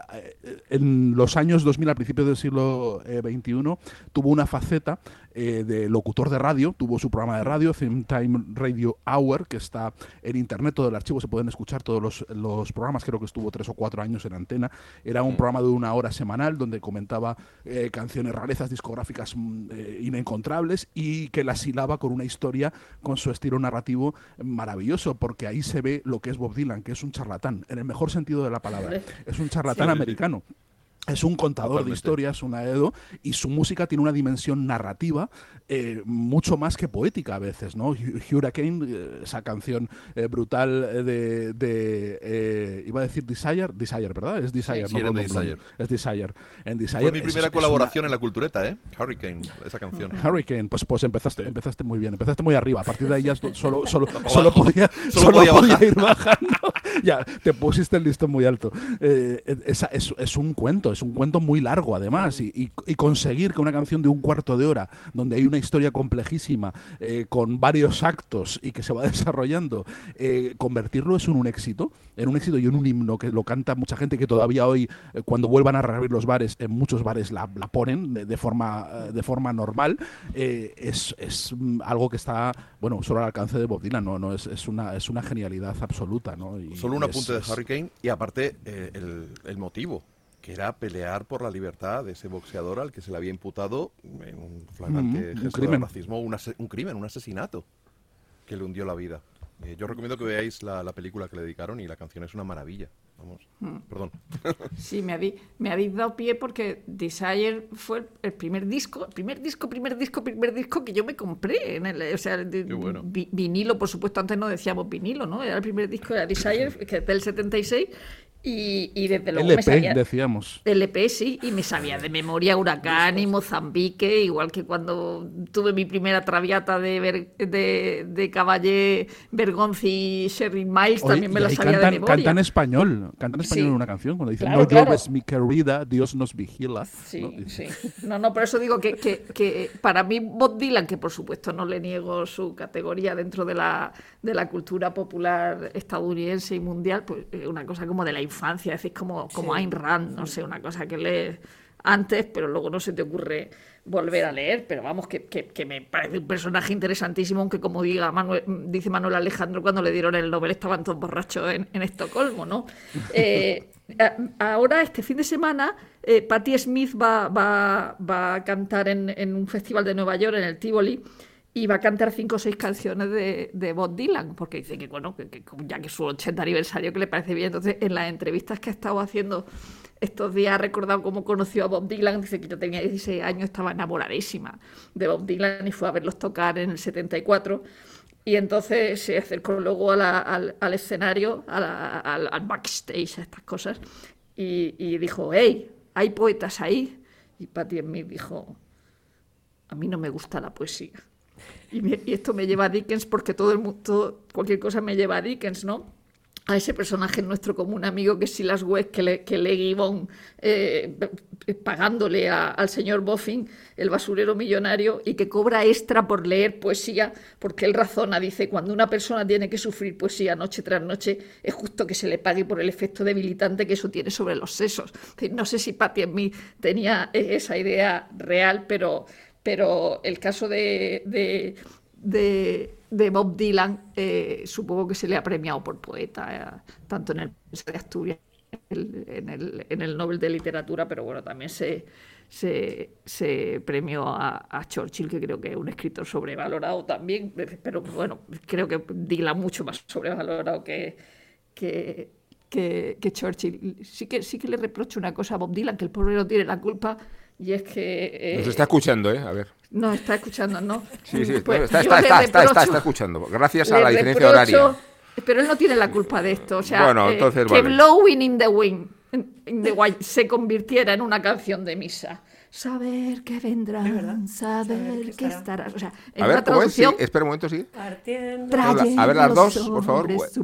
Speaker 6: en los años dos mil, al principio del siglo veintiuno, tuvo una faceta eh, de locutor de radio, tuvo su programa de radio, Theme Time Radio Hour, que está en internet, todo el archivo, se pueden escuchar todos los, los programas, creo que estuvo tres o cuatro años en antena. Era un programa de una hora semanal donde comentaba eh, canciones, rarezas discográficas eh, inencontrables y que las hilaba con una historia, con su estilo narrativo maravilloso, porque ahí se ve lo que es Bob Dylan, que es un charlatán, en el mejor sentido de la palabra. Es un charlatán sí, americano. Es un contador Totalmente. de historias, un aedo, y su música tiene una dimensión narrativa eh, mucho más que poética a veces, ¿no? Hurricane, eh, esa canción eh, brutal de, de eh, iba a decir Desire, Desire, ¿verdad? Es Desire,
Speaker 4: sí,
Speaker 6: no,
Speaker 4: sí,
Speaker 6: no,
Speaker 4: Desire.
Speaker 6: Es Desire. En Desire
Speaker 4: Fue mi primera
Speaker 6: es,
Speaker 4: colaboración
Speaker 6: es una...
Speaker 4: en la cultureta, ¿eh? Hurricane, esa canción.
Speaker 6: Hurricane, pues, pues empezaste, empezaste muy bien, empezaste muy arriba. A partir de ahí ya solo, solo, solo, solo podía,
Speaker 4: solo
Speaker 6: solo
Speaker 4: podía,
Speaker 6: podía
Speaker 4: bajar.
Speaker 6: ir bajando. Ya, te pusiste el listón muy alto. Eh, es, es, es un cuento, es un cuento muy largo además, y, y, y conseguir que una canción de un cuarto de hora, donde hay una historia complejísima, eh, con varios actos y que se va desarrollando, eh, convertirlo es un, un éxito, en un éxito y en un himno que lo canta mucha gente, que todavía hoy, eh, cuando vuelvan a reabrir los bares, en muchos bares la, la ponen de, de, forma, de forma normal, eh, es, es algo que está, bueno, solo al alcance de Bob Dylan, no, no es, es, una, es una genialidad absoluta, ¿no? Y
Speaker 4: Solo un
Speaker 6: es,
Speaker 4: apunte de
Speaker 6: es...
Speaker 4: Hurricane, y aparte eh, el, el motivo, que era pelear por la libertad de ese boxeador al que se le había imputado en un flagrante
Speaker 6: Mm, un
Speaker 4: gesto
Speaker 6: crimen.
Speaker 4: de racismo, un, ase- un crimen, un asesinato que le hundió la vida. Eh, yo recomiendo que veáis la, la película que le dedicaron, y la canción es una maravilla. Vamos,
Speaker 5: Mm.
Speaker 4: perdón.
Speaker 5: Sí, me habéis, me habéis dado pie porque Desire fue el, el primer disco, el primer disco, primer disco, primer disco que yo me compré. En el, o sea, de-
Speaker 4: bueno.
Speaker 5: vi- vinilo, por supuesto, antes no decíamos vinilo, ¿no? Era el primer disco, era Desire, que es del setenta y seis, y, y desde luego me
Speaker 6: L P,
Speaker 5: sabía...
Speaker 6: decíamos.
Speaker 5: L P, sí, y me sabía de memoria Huracán y Mozambique, igual que cuando tuve mi primera traviata de, Ver- de, de Caballé, Bergonzi y Sherry Miles,
Speaker 6: Oye,
Speaker 5: también me
Speaker 6: y
Speaker 5: la
Speaker 6: ahí
Speaker 5: sabía
Speaker 6: cantan,
Speaker 5: de memoria.
Speaker 6: cantan español, cantan español
Speaker 5: Sí.
Speaker 6: en una canción, cuando dicen,
Speaker 5: Claro,
Speaker 6: no
Speaker 5: claro.
Speaker 6: llores mi querida, Dios nos vigila.
Speaker 5: Sí,
Speaker 6: ¿no?
Speaker 5: sí. No, no, por eso digo que, que, que para mí Bob Dylan, que por supuesto no le niego su categoría dentro de la, de la cultura popular estadounidense y mundial, pues es una cosa como de la infancia, es decir, como, como
Speaker 3: Sí.
Speaker 5: Ayn Rand, no sé, una cosa que lees antes, pero luego no se te ocurre volver a leer, pero vamos, que, que, que me parece un personaje interesantísimo, aunque como diga Manuel, dice Manuel Alejandro, cuando le dieron el Nobel estaban todos borrachos en, en Estocolmo, ¿no? Eh, a- ahora, este fin de semana, eh, Patti Smith va, va, va a cantar en, en un festival de Nueva York, en el Tivoli, y va a cantar cinco o seis canciones de, de Bob Dylan, porque dice que, bueno, que, que ya que es su ochenta aniversario, que le parece bien. Entonces, en las entrevistas que ha estado haciendo estos días, ha recordado cómo conoció a Bob Dylan. Dice que yo tenía dieciséis años, estaba enamoradísima de Bob Dylan y fue a verlos tocar en el setenta y cuatro. Y entonces se acercó luego a la- al, al escenario, a la- al, al backstage, a estas cosas, y, y dijo, hey, ¿hay poetas ahí? Y Patti Smith dijo, a mí no me gusta la poesía. Y, me- y esto me lleva a Dickens, porque todo el mundo, cualquier cosa me lleva a Dickens, ¿no? A ese personaje nuestro común amigo que es Silas West, que, le, que lee Gibbon eh, pagándole a- al señor Boffin, el basurero millonario, y que cobra extra por leer poesía, porque él razona, dice, cuando una persona tiene que sufrir poesía noche tras noche, es justo que se le pague por el efecto debilitante que eso tiene sobre los sesos. Es decir, no sé si Patti Smith tenía eh, esa idea real, pero, pero el caso de... de de, de Bob Dylan, eh, supongo que se le ha premiado por poeta, eh, tanto en el de Asturias, el- en el, en el Nobel de Literatura, pero bueno, también se, se, se premió a, a Churchill, que creo que es un escritor sobrevalorado también, pero bueno, creo que Dylan mucho más sobrevalorado que, que, que, que Churchill. Sí que, sí que le reprocho una cosa a Bob Dylan, que el pobre no tiene la culpa, y es que... eh,
Speaker 2: Nos está escuchando, ¿eh? A ver.
Speaker 5: no, está escuchando, ¿no?
Speaker 2: Sí, sí,
Speaker 5: Pues
Speaker 2: está,
Speaker 5: yo
Speaker 2: está,
Speaker 5: le
Speaker 2: está, está, está,
Speaker 5: reprocho-
Speaker 2: está escuchando. Gracias a
Speaker 5: le
Speaker 2: la diferencia
Speaker 5: reprocho-
Speaker 2: horaria.
Speaker 5: Pero él no tiene la culpa de esto. O sea,
Speaker 2: Bueno,
Speaker 5: eh,
Speaker 2: entonces
Speaker 5: que
Speaker 2: vale.
Speaker 5: Blowing in the Wind in the Wind se convirtiera en una canción de misa. Saber que vendrán, saber que estarás. O sea, en
Speaker 2: A
Speaker 5: una
Speaker 2: ver, ¿cómo es? Sí,
Speaker 5: traducción.
Speaker 2: espera un momento, sí.
Speaker 3: Partiendo
Speaker 2: A ver, las dos, por favor.
Speaker 5: sobre
Speaker 2: Pues-
Speaker 5: su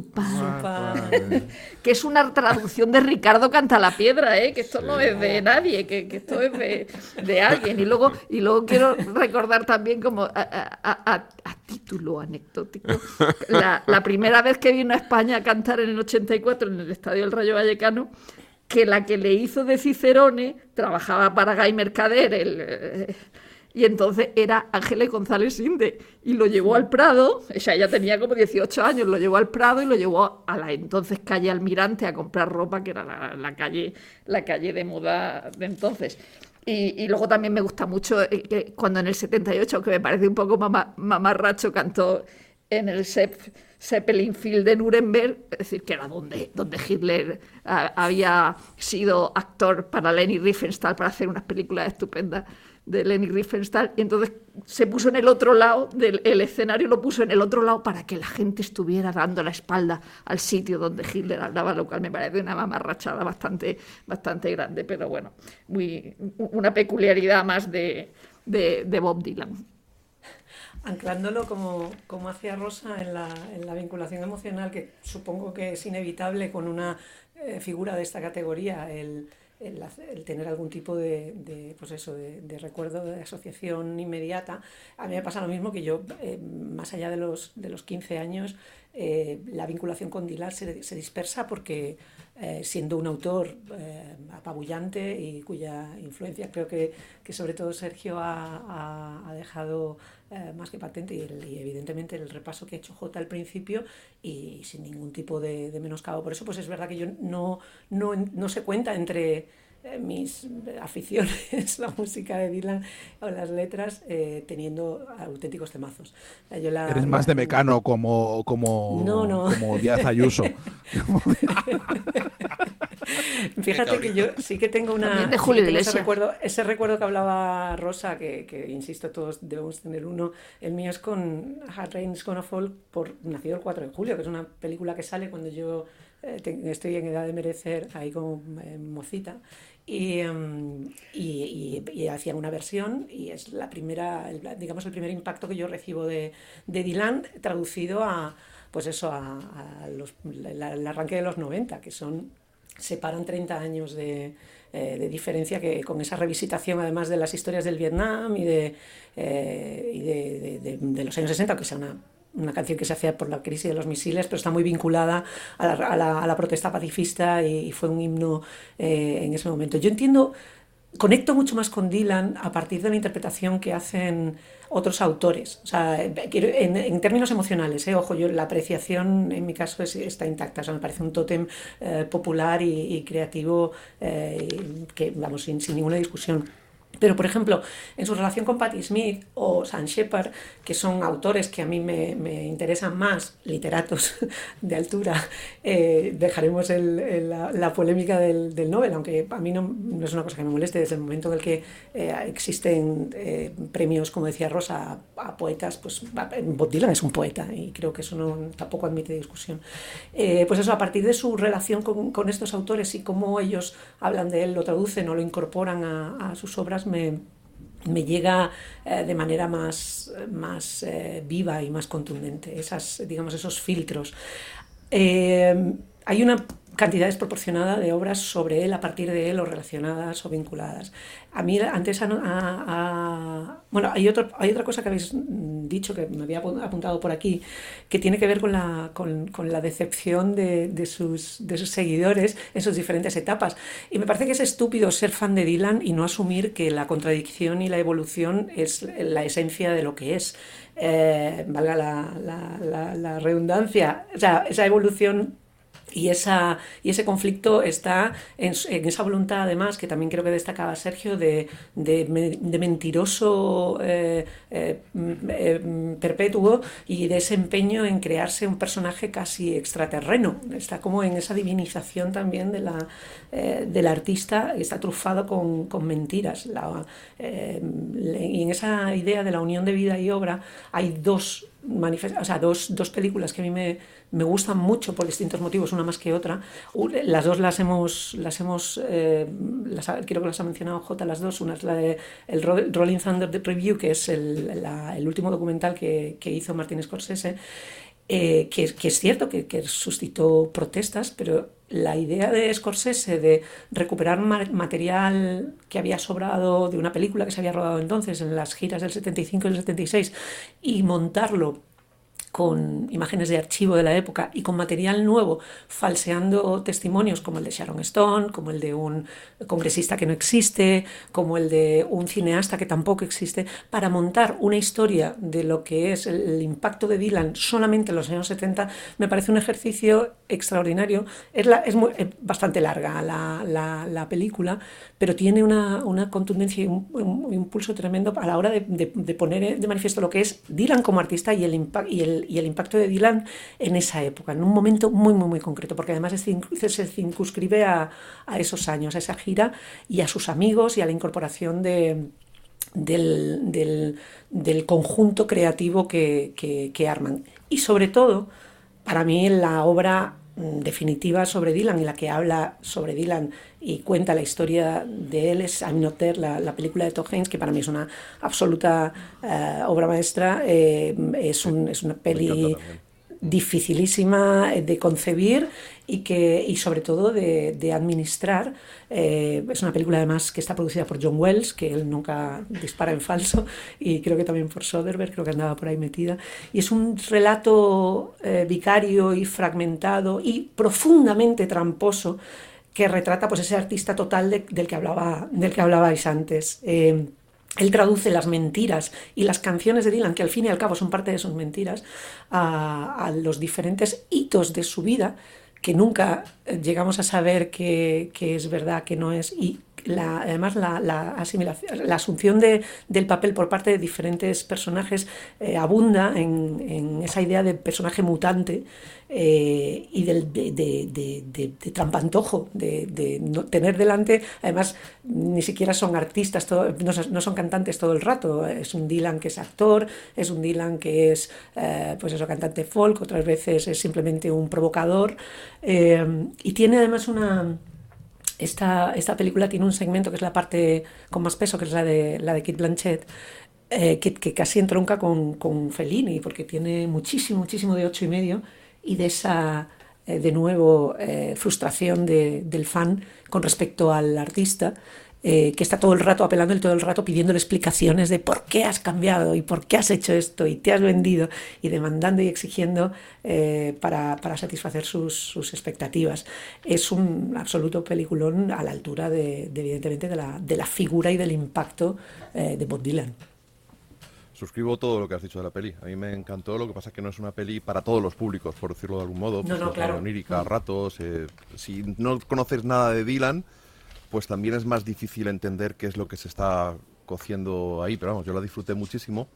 Speaker 5: pan. Que es una traducción de Ricardo Cantalapiedra, ¿eh? Que esto no es de nadie, que, que esto es de, de alguien. Y luego, y luego quiero recordar también, como a, a- a- a título anecdótico, la, la primera vez que vino a España a cantar en el ochenta y cuatro en el Estadio del Rayo Vallecano, que la que le hizo de Cicerone trabajaba para Guy Mercader, el, eh, y entonces era Ángeles González Inde, y lo llevó al Prado, o sea, ella tenía como dieciocho años, lo llevó al Prado y lo llevó a la entonces calle Almirante a comprar ropa, que era la, la calle, la calle de moda de entonces. Y, y luego también me gusta mucho eh, que cuando en el setenta y ocho, que me parece un poco mamá- mamarracho, cantó en el Zepp- Zeppelin Field de Nuremberg, es decir, que era donde, donde Hitler ah, había sido actor para Leni Riefenstahl, para hacer unas películas estupendas de Leni Riefenstahl, y entonces se puso en el otro lado del el escenario, lo puso en el otro lado para que la gente estuviera dando la espalda al sitio donde Hitler hablaba, lo cual me parece una mamarrachada bastante, bastante grande, pero bueno, muy, una peculiaridad más de, de, de Bob Dylan.
Speaker 3: anclándolo como, como hacía Rosa en la, en la vinculación emocional, que supongo que es inevitable con una eh, figura de esta categoría, el, el, el tener algún tipo de, de, pues eso, de, de recuerdo, de asociación inmediata. A mí me pasa lo mismo, que yo, eh, más allá de los, de los quince años, eh, la vinculación con Dylan se, se dispersa porque, eh, siendo un autor eh, apabullante y cuya influencia creo que, que sobre todo Sergio ha, ha, ha dejado eh, más que patente, y, el, y evidentemente el repaso que ha hecho Jota al principio, y sin ningún tipo de, de menoscabo. Por eso pues es verdad que yo no, no, no se cuenta entre eh, mis aficiones la música de Dylan o las letras, eh, teniendo auténticos temazos. Yo la,
Speaker 6: Eres más
Speaker 3: la,
Speaker 6: de Mecano como, como,
Speaker 3: no, no.
Speaker 6: como Díaz Ayuso.
Speaker 3: Fíjate que yo sí que tengo una
Speaker 5: de Julio
Speaker 3: sí,
Speaker 5: Iglesias.
Speaker 3: ese recuerdo, ese recuerdo que hablaba Rosa, que, que insisto, todos debemos tener uno. El mío es con Hard Rain's Gonna Fall, por nacido el cuatro de julio, que es una película que sale cuando yo eh, te, estoy en edad de merecer, ahí como eh, mocita. Y, um, y, y, y hacían una versión, y es la primera, el, digamos, el primer impacto que yo recibo de, de Dylan, traducido a, pues eso, a, a los, la, el arranque de los noventa, que son, separan treinta años de, eh, de diferencia, que con esa revisitación además de las historias del Vietnam y de, eh, y de, de, de, de los años sesenta, que sea una una canción que se hacía por la crisis de los misiles, pero está muy vinculada a la, a la, a la protesta pacifista, y, y fue un himno eh, en ese momento. Yo entiendo, conecto mucho más con Dylan a partir de la interpretación que hacen otros autores. O sea, en, en términos emocionales, eh, ojo, yo la apreciación en mi caso es, está intacta. O sea, me parece un tótem eh, popular y, y creativo, eh, que vamos, sin, sin ninguna discusión. Pero, por ejemplo, en su relación con Patti Smith o Sam Shepard, que son autores que a mí me, me interesan más, literatos de altura, eh, dejaremos el, el, la, la polémica del, del Nobel, aunque a mí no, no es una cosa que me moleste. Desde el momento en el que eh, existen eh, premios, como decía Rosa, a, a poetas, pues Bob Dylan es un poeta, y creo que eso no, tampoco admite discusión. Eh, pues eso, a partir de su relación con, con estos autores y cómo ellos hablan de él, lo traducen o lo incorporan a, a sus obras, Me, me llega eh, de manera más, más eh, viva y más contundente, esas, digamos, esos filtros. Eh, hay una cantidad desproporcionada de obras sobre él, a partir de él, o relacionadas o vinculadas. A mí antes, a, a, a, bueno, hay, otro, hay otra cosa que habéis dicho, que me había apuntado por aquí, que tiene que ver con la, con, con la decepción de, de, sus, de sus seguidores en sus diferentes etapas. Y me parece que es estúpido ser fan de Dylan y no asumir que la contradicción y la evolución es la esencia de lo que es. Eh, valga la, la, la, la redundancia. O sea, esa evolución Y, esa, y ese conflicto está en, en esa voluntad, además, que también creo que destacaba Sergio, de, de, de mentiroso eh, eh, eh, perpetuo, y de ese empeño en crearse un personaje casi extraterreno. Está como en esa divinización también de la, eh, del artista, está trufado con, con mentiras. La, eh, y en esa idea de la unión de vida y obra hay dos Manifest- o sea, dos, dos películas que a mí me, me gustan mucho por distintos motivos, una más que otra. Las dos las hemos, las hemos eh, las, creo que las ha mencionado Jota, las dos. Una es la de el Rolling Thunder Review, que es el, la, el último documental que, que hizo Martin Scorsese, eh, que, que es cierto que, que suscitó protestas, pero la idea de Scorsese de recuperar material que había sobrado de una película que se había rodado entonces en las giras del setenta y cinco y del setenta y seis, y montarlo con imágenes de archivo de la época y con material nuevo, falseando testimonios como el de Sharon Stone, como el de un congresista que no existe, como el de un cineasta que tampoco existe, para montar una historia de lo que es el impacto de Dylan solamente en los años setenta, me parece un ejercicio extraordinario. Es, la, es, muy, es bastante larga la, la, la película, pero tiene una, una contundencia y un, un impulso tremendo a la hora de, de, de poner de manifiesto lo que es Dylan como artista y el, impact, y el y el impacto de Dylan en esa época, en un momento muy, muy, muy concreto, porque además se circunscribe a, a esos años, a esa gira y a sus amigos y a la incorporación de, del, del, del conjunto creativo que, que, que arman. Y sobre todo, para mí, la obra definitiva sobre Dylan y la que habla sobre Dylan y cuenta la historia de él es I'm Not There, la, la película de Todd Haynes, que para mí es una absoluta uh, obra maestra. Eh, es, un, es una peli dificilísima de concebir y que y sobre todo de, de administrar. Eh, es una película además que está producida por John Wells, que él nunca dispara en falso, y creo que también por Soderbergh, creo que andaba por ahí metida, y es un relato eh, vicario y fragmentado y profundamente tramposo que retrata pues ese artista total de, del que hablaba del que hablabais antes. Eh, Él traduce las mentiras y las canciones de Dylan, que al fin y al cabo son parte de sus mentiras, a, a los diferentes hitos de su vida, que nunca llegamos a saber que, que es verdad, que no es. Y la, además la, la, asimilación, la asunción de, del papel por parte de diferentes personajes eh, abunda en, en esa idea de personaje mutante eh, y del, de, de, de, de, de trampantojo, de, de no tener delante, además ni siquiera son artistas, todo, no, no son cantantes todo el rato, es un Dylan que es actor, es un Dylan que es eh, pues eso, cantante folk, otras veces es simplemente un provocador, eh, y tiene además una... Esta, esta película tiene un segmento que es la parte con más peso, que es la de, la de Cate Blanchett, eh, que, que casi entronca con, con Fellini, porque tiene muchísimo, muchísimo de ocho y medio y de esa, eh, de nuevo, eh, frustración de, del fan con respecto al artista, eh, que está todo el rato apelando, todo el rato pidiéndole explicaciones de por qué has cambiado y por qué has hecho esto y te has vendido, y demandando y exigiendo eh, para, para satisfacer sus, sus expectativas. Es un absoluto peliculón a la altura de, de evidentemente de la, de la figura y del impacto eh, de Bob Dylan.
Speaker 4: Suscribo todo lo que has dicho de la peli. A mí me encantó, lo que pasa es que no es una peli para todos los públicos, por decirlo de algún modo.
Speaker 3: No, no, claro.
Speaker 4: Onírica, a ratos. Eh, si no conoces nada de Dylan, pues también es más difícil entender qué es lo que se está cociendo ahí, pero vamos, yo la disfruté muchísimo.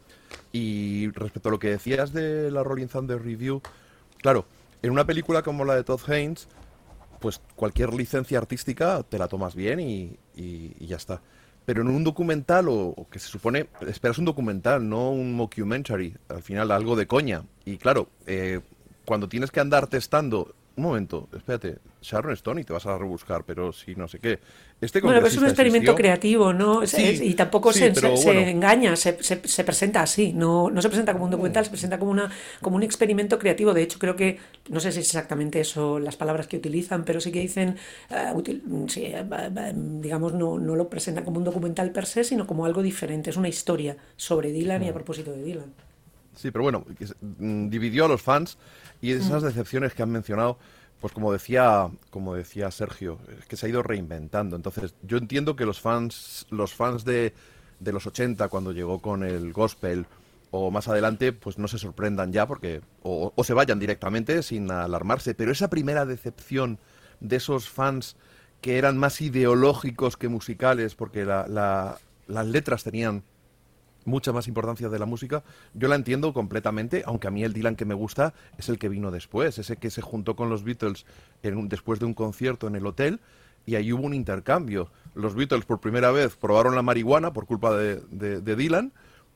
Speaker 4: Y respecto a lo que decías de la Rolling Thunder Review, claro, en una película como la de Todd Haynes, pues cualquier licencia artística te la tomas bien y, y, y ya está. Pero en un documental, o, o que se supone, esperas un documental, no un mockumentary, al final algo de coña. Y claro, eh, cuando tienes que andar testando... Un momento, espérate, Sharon Stone y te vas a rebuscar, pero sí, no sé qué. Este
Speaker 3: bueno, pero es un experimento existió. creativo, ¿no?
Speaker 4: Sí,
Speaker 3: es, y tampoco
Speaker 4: sí,
Speaker 3: se,
Speaker 4: pero,
Speaker 3: se,
Speaker 4: bueno.
Speaker 3: se engaña, se, se, se presenta así, no, no se presenta como un documental, se presenta como, una, como un experimento creativo. De hecho, creo que, no sé si es exactamente eso las palabras que utilizan, pero sí que dicen, uh, util, sí, uh, digamos, no, no lo presentan como un documental per se, sino como algo diferente. Es una historia sobre Dylan mm. y a propósito de Dylan.
Speaker 4: Sí, pero bueno, dividió a los fans y esas decepciones que han mencionado, pues como decía, como decía Sergio, es que se ha ido reinventando. Entonces, yo entiendo que los fans, los fans de, de los ochenta, cuando llegó con el gospel, o más adelante, pues no se sorprendan ya, porque o, o se vayan directamente sin alarmarse. Pero esa primera decepción de esos fans que eran más ideológicos que musicales, porque la, la, las letras tenían mucha más importancia de la música, yo la entiendo completamente, aunque a mí el Dylan que me gusta es el que vino después, ese que se juntó con los Beatles en un, después de un concierto en el hotel, y ahí hubo un intercambio. Los Beatles por primera vez probaron la marihuana por culpa de, de, de Dylan,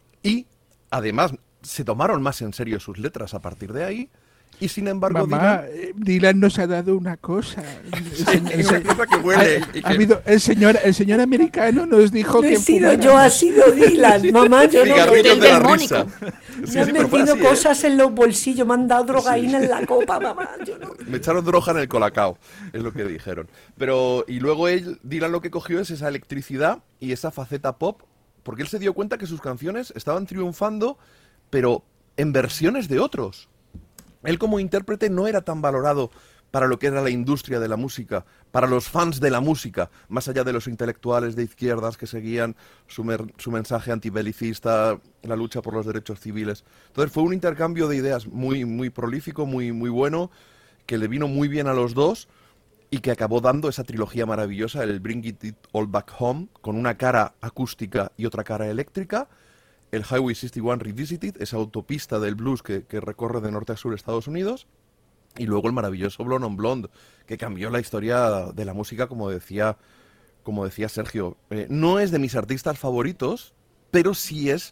Speaker 4: y además se tomaron más en serio sus letras a partir de ahí. Y sin embargo,
Speaker 6: Mamá,
Speaker 4: Dylan...
Speaker 6: Dylan nos ha dado una cosa.
Speaker 4: Sí, el, una cosa que huele.
Speaker 6: Ha,
Speaker 4: y que...
Speaker 6: ha habido, el, señor, el señor americano nos dijo
Speaker 3: no
Speaker 6: que...
Speaker 3: he sido yo, ha sido Dylan. Sí. Mamá, yo no...
Speaker 4: Cigarrillos de la risa.
Speaker 3: Me
Speaker 4: Sí,
Speaker 3: han
Speaker 4: sí,
Speaker 3: metido
Speaker 4: así,
Speaker 3: cosas
Speaker 4: ¿eh?
Speaker 3: en los bolsillos, me han dado drogaína sí. en la copa, mamá. Yo no...
Speaker 4: Me echaron droga en el colacao, es lo que dijeron. Pero, y luego él, Dylan lo que cogió es esa electricidad y esa faceta pop, porque él se dio cuenta que sus canciones estaban triunfando, pero en versiones de otros. Él como intérprete no era tan valorado para lo que era la industria de la música, para los fans de la música, más allá de los intelectuales de izquierdas que seguían su, mer su mensaje antibelicista, la lucha por los derechos civiles. Entonces fue un intercambio de ideas muy, muy prolífico, muy, muy bueno, que le vino muy bien a los dos y que acabó dando esa trilogía maravillosa, el Bring It All Back Home, con una cara acústica y otra cara eléctrica, el Highway sesenta y uno Revisited, esa autopista del blues que, que recorre de norte a sur Estados Unidos, y luego el maravilloso Blonde on Blonde, que cambió la historia de la música, como decía, como decía Sergio. Eh, no es de mis artistas favoritos, pero sí es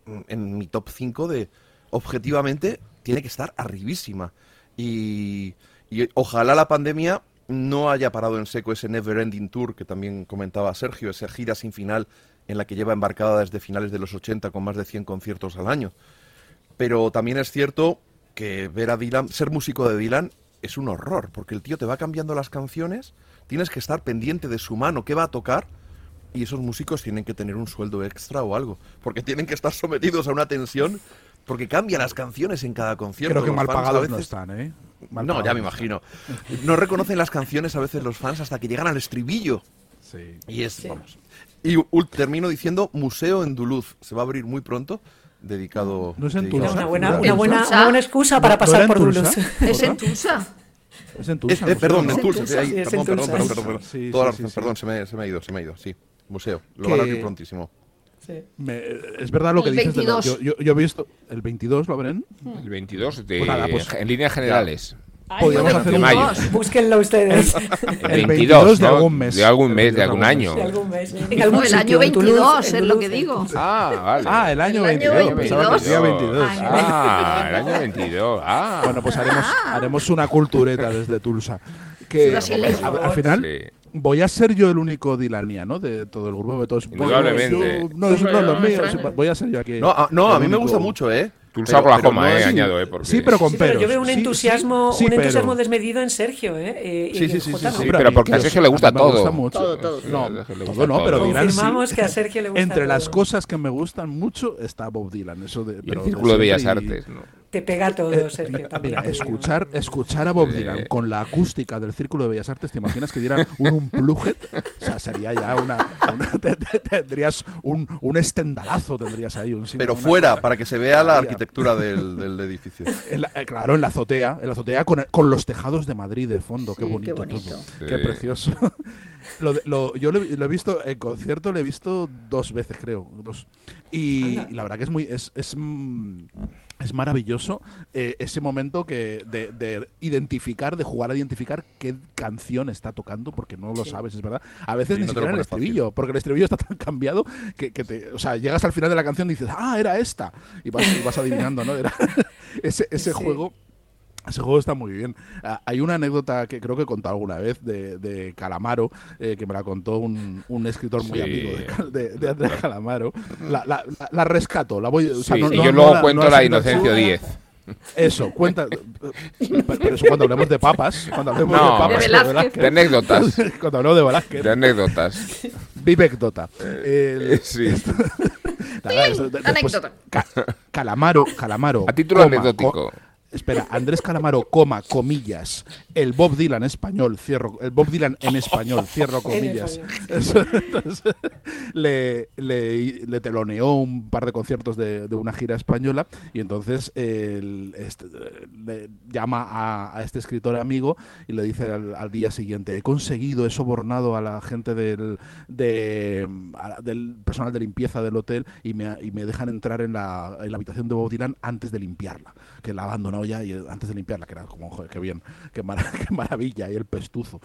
Speaker 4: en mi top cinco de, objetivamente, tiene que estar arribísima. Y, Y ojalá la pandemia no haya parado en seco ese Never Ending Tour que también comentaba Sergio, esa gira sin final en la que lleva embarcada desde finales de los ochenta con más de cien conciertos al año. Pero también es cierto que ver a Dylan, ser músico de Dylan es un horror, porque el tío te va cambiando las canciones, tienes que estar pendiente de su mano, qué va a tocar, y esos músicos tienen que tener un sueldo extra o algo, porque tienen que estar sometidos a una tensión, porque cambia las canciones en cada concierto.
Speaker 6: Creo que
Speaker 4: Los
Speaker 6: mal
Speaker 4: fans a
Speaker 6: pagados
Speaker 4: veces...
Speaker 6: no están, ¿eh? Mal
Speaker 4: no, ya me
Speaker 6: no
Speaker 4: imagino. No reconocen las canciones a veces los fans hasta que llegan al estribillo.
Speaker 6: Sí.
Speaker 4: Y es,
Speaker 3: Sí.
Speaker 4: vamos. Y ul- termino diciendo, Museo en Duluth, se va a abrir muy pronto, dedicado...
Speaker 6: ¿No es en
Speaker 4: dedicado
Speaker 6: Tulsa?
Speaker 4: a-
Speaker 3: Una buena,
Speaker 6: ¿En
Speaker 3: una buena,
Speaker 5: Tulsa?
Speaker 3: una buena excusa para
Speaker 6: ¿No- no
Speaker 3: pasar
Speaker 6: era en
Speaker 3: por
Speaker 6: Tulsa?
Speaker 3: Duluth.
Speaker 5: Es en Tulsa.
Speaker 6: Es en
Speaker 4: Eh,
Speaker 6: Tulsa.
Speaker 4: eh,
Speaker 6: no
Speaker 4: perdón,
Speaker 6: sé,
Speaker 4: en
Speaker 6: ¿no?
Speaker 4: Tulsa,
Speaker 3: Tulsa,
Speaker 4: sí, ahí,
Speaker 3: sí, es
Speaker 4: perdón,
Speaker 3: en
Speaker 4: perdón,
Speaker 3: Tulsa.
Speaker 4: perdón, perdón, perdón.
Speaker 6: Sí,
Speaker 4: Toda la
Speaker 6: sí,
Speaker 4: razón,
Speaker 6: sí,
Speaker 4: perdón,
Speaker 6: sí.
Speaker 4: se me, se me ha ido, se me ha ido, sí. Museo, lo
Speaker 6: Que-
Speaker 4: van a abrir prontísimo.
Speaker 3: Sí.
Speaker 6: Me- es verdad lo que
Speaker 5: El
Speaker 6: dices. De lo-
Speaker 5: veintidós.
Speaker 6: yo, yo, yo he visto el veintidós, ¿lo abren?
Speaker 2: El veintidós, de,
Speaker 6: Pues nada, pues-
Speaker 2: en líneas generales.
Speaker 5: Ay,
Speaker 6: Podríamos
Speaker 5: no,
Speaker 6: hacer
Speaker 2: de
Speaker 6: un-
Speaker 2: mayo.
Speaker 3: Búsquenlo ustedes.
Speaker 2: El
Speaker 6: veintidós de
Speaker 2: ¿no?
Speaker 6: algún mes.
Speaker 2: De algún mes, de
Speaker 6: De
Speaker 2: algún
Speaker 6: algún
Speaker 2: año.
Speaker 3: De algún mes. En
Speaker 5: No,
Speaker 3: algún
Speaker 5: el
Speaker 3: sitio,
Speaker 5: año
Speaker 3: en Toulouse,
Speaker 5: veintidós,
Speaker 3: en
Speaker 5: es lo que
Speaker 3: Toulouse.
Speaker 5: digo.
Speaker 2: Ah, vale.
Speaker 6: Ah, el año
Speaker 5: El año
Speaker 6: veintidós.
Speaker 5: veintidós.
Speaker 6: Pensaba que decía veintidós.
Speaker 2: Ah, el año veintidós. Ah.
Speaker 6: Bueno, pues haremos, haremos una cultureta desde Tulsa. Que
Speaker 5: Brasileño.
Speaker 6: al, al final
Speaker 2: Sí.
Speaker 6: voy a ser yo el único dilaniano de todo el grupo. De todos.
Speaker 2: Indudablemente.
Speaker 6: Yo- no, eso no es lo
Speaker 5: No me
Speaker 6: mío.
Speaker 5: extraña.
Speaker 6: Voy a ser yo aquí.
Speaker 4: No, a, no, a
Speaker 6: el
Speaker 4: mí me
Speaker 6: único-
Speaker 4: gusta mucho, ¿eh?
Speaker 2: Tulsa
Speaker 4: Pero-
Speaker 2: con la
Speaker 4: pero
Speaker 2: coma,
Speaker 4: no
Speaker 2: eh,
Speaker 4: es-
Speaker 2: añado, eh. Porque...
Speaker 6: Sí, pero con
Speaker 3: Sí, pero
Speaker 6: peros.
Speaker 3: yo veo un
Speaker 6: Sí,
Speaker 3: entusiasmo,
Speaker 6: sí, sí,
Speaker 3: un
Speaker 6: pero-
Speaker 3: entusiasmo desmedido en Sergio, ¿eh? Eh, y
Speaker 6: Sí,
Speaker 3: en
Speaker 6: sí, sí,
Speaker 3: Jota
Speaker 6: sí,
Speaker 3: no.
Speaker 6: sí,
Speaker 2: pero porque a
Speaker 6: Dios,
Speaker 2: Sergio le gusta
Speaker 6: a mí me
Speaker 2: todo.
Speaker 6: gusta mucho.
Speaker 5: Todo, todo.
Speaker 6: No,
Speaker 2: A Sergio le
Speaker 6: todo
Speaker 2: gusta
Speaker 6: no,
Speaker 2: todo.
Speaker 6: pero Dylan sí.
Speaker 3: Confirmamos que a Sergio le gusta
Speaker 6: Entre las
Speaker 3: todo.
Speaker 6: cosas que me gustan mucho está Bob Dylan. Eso de,
Speaker 2: Y el
Speaker 6: pero
Speaker 2: Círculo de Bellas
Speaker 6: siempre y-
Speaker 2: Artes, ¿no?
Speaker 3: Te pega todo,
Speaker 6: Eh,
Speaker 3: Sergio. también
Speaker 6: Mira,
Speaker 3: te digo.
Speaker 6: escuchar, escuchar a Bob
Speaker 2: Sí.
Speaker 6: Dylan con la acústica del Círculo de Bellas Artes, ¿te imaginas que diera un unplugged? O sea, sería ya una... una- te- te- tendrías un, un estendalazo, tendrías ahí. Un,
Speaker 4: Pero
Speaker 6: una-
Speaker 4: fuera, para que se vea la
Speaker 6: Maravilla.
Speaker 4: arquitectura del, del edificio.
Speaker 6: En la- eh, claro, en la azotea, en la azotea con, con los tejados de Madrid de fondo, qué
Speaker 5: Sí, qué
Speaker 6: bonito,
Speaker 5: bonito.
Speaker 6: todo.
Speaker 2: Sí.
Speaker 6: Qué precioso. Lo de- lo- yo lo, lo he visto en concierto, lo he visto dos veces, creo, dos. Y, y la verdad que es muy es es, mm, es maravilloso eh, ese momento que de, de identificar, de jugar a identificar qué canción está tocando, porque no lo
Speaker 3: Sí.
Speaker 6: sabes, es verdad. A veces
Speaker 4: Sí,
Speaker 6: ni
Speaker 4: no te lo
Speaker 6: siquiera el
Speaker 4: pones fácil.
Speaker 6: estribillo, porque el estribillo está tan cambiado que, que te, o sea, llegas al final de la canción y dices, ah, era esta, y vas, y vas adivinando, ¿no? Era ese ese
Speaker 3: Sí.
Speaker 6: juego. Ese juego está muy bien. Ah, hay una anécdota que creo que he contado alguna vez de, de Calamaro, eh, que me la contó un, un escritor muy
Speaker 2: Sí.
Speaker 6: amigo de, Cal- de, de Andrés Calamaro. La, la, la- la rescato, la voy o sea,
Speaker 2: Sí,
Speaker 6: no-
Speaker 2: y
Speaker 6: no-
Speaker 2: yo
Speaker 6: no
Speaker 2: luego
Speaker 6: la-
Speaker 2: cuento
Speaker 6: no
Speaker 2: la
Speaker 6: siento
Speaker 2: Inocencio
Speaker 6: absurda.
Speaker 2: diez.
Speaker 6: Eso, cuenta. Pero eso cuando hablemos de papas. Cuando hablemos
Speaker 2: No,
Speaker 6: de papas.
Speaker 5: de Velázquez.
Speaker 2: De anécdotas.
Speaker 6: Cuando hablemos de Velázquez.
Speaker 2: De anécdotas.
Speaker 6: Vivecdota. El-
Speaker 2: Sí.
Speaker 6: nada, eso, de- después,
Speaker 5: Anécdota.
Speaker 6: Ca- Calamaro, Calamaro.
Speaker 2: A título
Speaker 6: coma,
Speaker 2: anecdótico.
Speaker 6: Espera, Andrés Calamaro, coma, comillas, el Bob Dylan español, cierro, el Bob Dylan en español, cierro comillas. Eso, entonces, le, le, le teloneó un par de conciertos de, de una gira española y entonces el, este, le llama a, a este escritor amigo y le dice al, al día siguiente, he conseguido, he sobornado a la gente del, de, a- del personal de limpieza del hotel y me, y me dejan entrar en la, en la habitación de Bob Dylan antes de limpiarla, que la ha abandonado ya y antes de limpiarla, que era como, joder, qué bien, qué, mara- qué maravilla, y el pestuzo.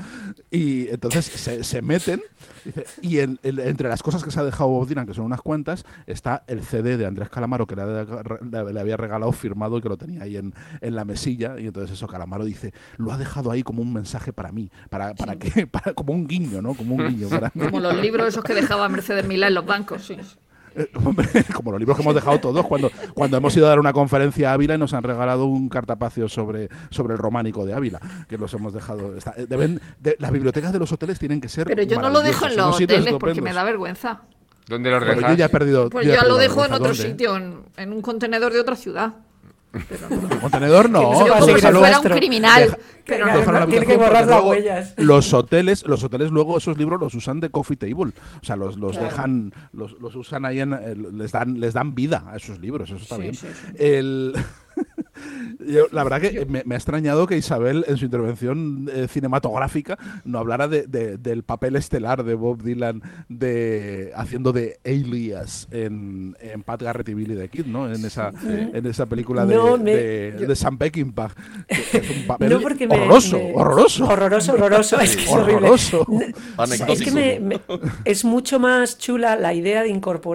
Speaker 6: Y entonces se, se meten, dice, y en- en- entre las cosas que se ha dejado Bob Dylan, que son unas cuantas, está el C D de Andrés Calamaro, que le, ha- le- le había regalado firmado y que lo tenía ahí en, en la mesilla, y entonces eso, Calamaro dice, lo ha dejado ahí como un mensaje para mí, para, para que, para, como un guiño, ¿no? Como un guiño para mí.
Speaker 5: Como los libros esos que dejaba Mercedes Milá en los bancos, sí.
Speaker 6: Eh, hombre, como los libros que hemos dejado todos cuando, cuando hemos ido a dar una conferencia a Ávila y nos han regalado un cartapacio sobre, sobre el románico de Ávila, que los hemos dejado. Está- eh, deben, de- las bibliotecas de los hoteles tienen que ser.
Speaker 5: Pero yo no lo dejo en
Speaker 6: maravillosas, son
Speaker 5: los
Speaker 6: sitios
Speaker 5: hoteles porque me
Speaker 6: estupendos.
Speaker 5: da vergüenza.
Speaker 2: ¿Dónde los
Speaker 6: Bueno,
Speaker 2: dejas?
Speaker 6: yo ya he perdido.
Speaker 5: Pues
Speaker 6: ya he
Speaker 5: yo lo
Speaker 6: perdido
Speaker 5: dejo
Speaker 6: la
Speaker 5: en otro
Speaker 6: vergüenza. ¿Dónde?
Speaker 5: sitio, en, en un contenedor de otra ciudad.
Speaker 6: ¿En contenedor no?
Speaker 3: Que no se
Speaker 5: Yo
Speaker 3: pase
Speaker 5: como si
Speaker 3: Déjalo-
Speaker 5: fuera un criminal.
Speaker 6: Deja-
Speaker 5: pero
Speaker 3: Déjalo-
Speaker 5: no.
Speaker 6: déjalo en la
Speaker 3: tiene que
Speaker 6: habitación,
Speaker 3: borrar
Speaker 6: porque
Speaker 3: las
Speaker 6: luego
Speaker 3: huellas.
Speaker 6: Los hoteles, los hoteles luego esos libros los usan de coffee table, o sea, los, los
Speaker 3: Claro.
Speaker 6: dejan, los, los usan ahí en, eh, les dan, les dan vida a esos libros, eso está
Speaker 5: Sí,
Speaker 6: bien.
Speaker 5: sí, sí.
Speaker 6: El Yo, la verdad que me, me ha extrañado que Isabel en su intervención eh, cinematográfica no hablara de, de- del papel estelar de Bob Dylan de haciendo de Alias en, en Pat Garrett y Billy the Kid, ¿no? En esa, en esa película de,
Speaker 3: No, me-
Speaker 6: de,
Speaker 3: yo-
Speaker 6: de Sam Peckinpah, que- que es un papel
Speaker 3: No, porque me-
Speaker 6: horroroso,
Speaker 3: me-
Speaker 6: horroroso,
Speaker 3: horroroso, horroroso, es que es horrible.
Speaker 6: horroroso.
Speaker 3: Es que me, me- es mucho más chula la idea de incorporar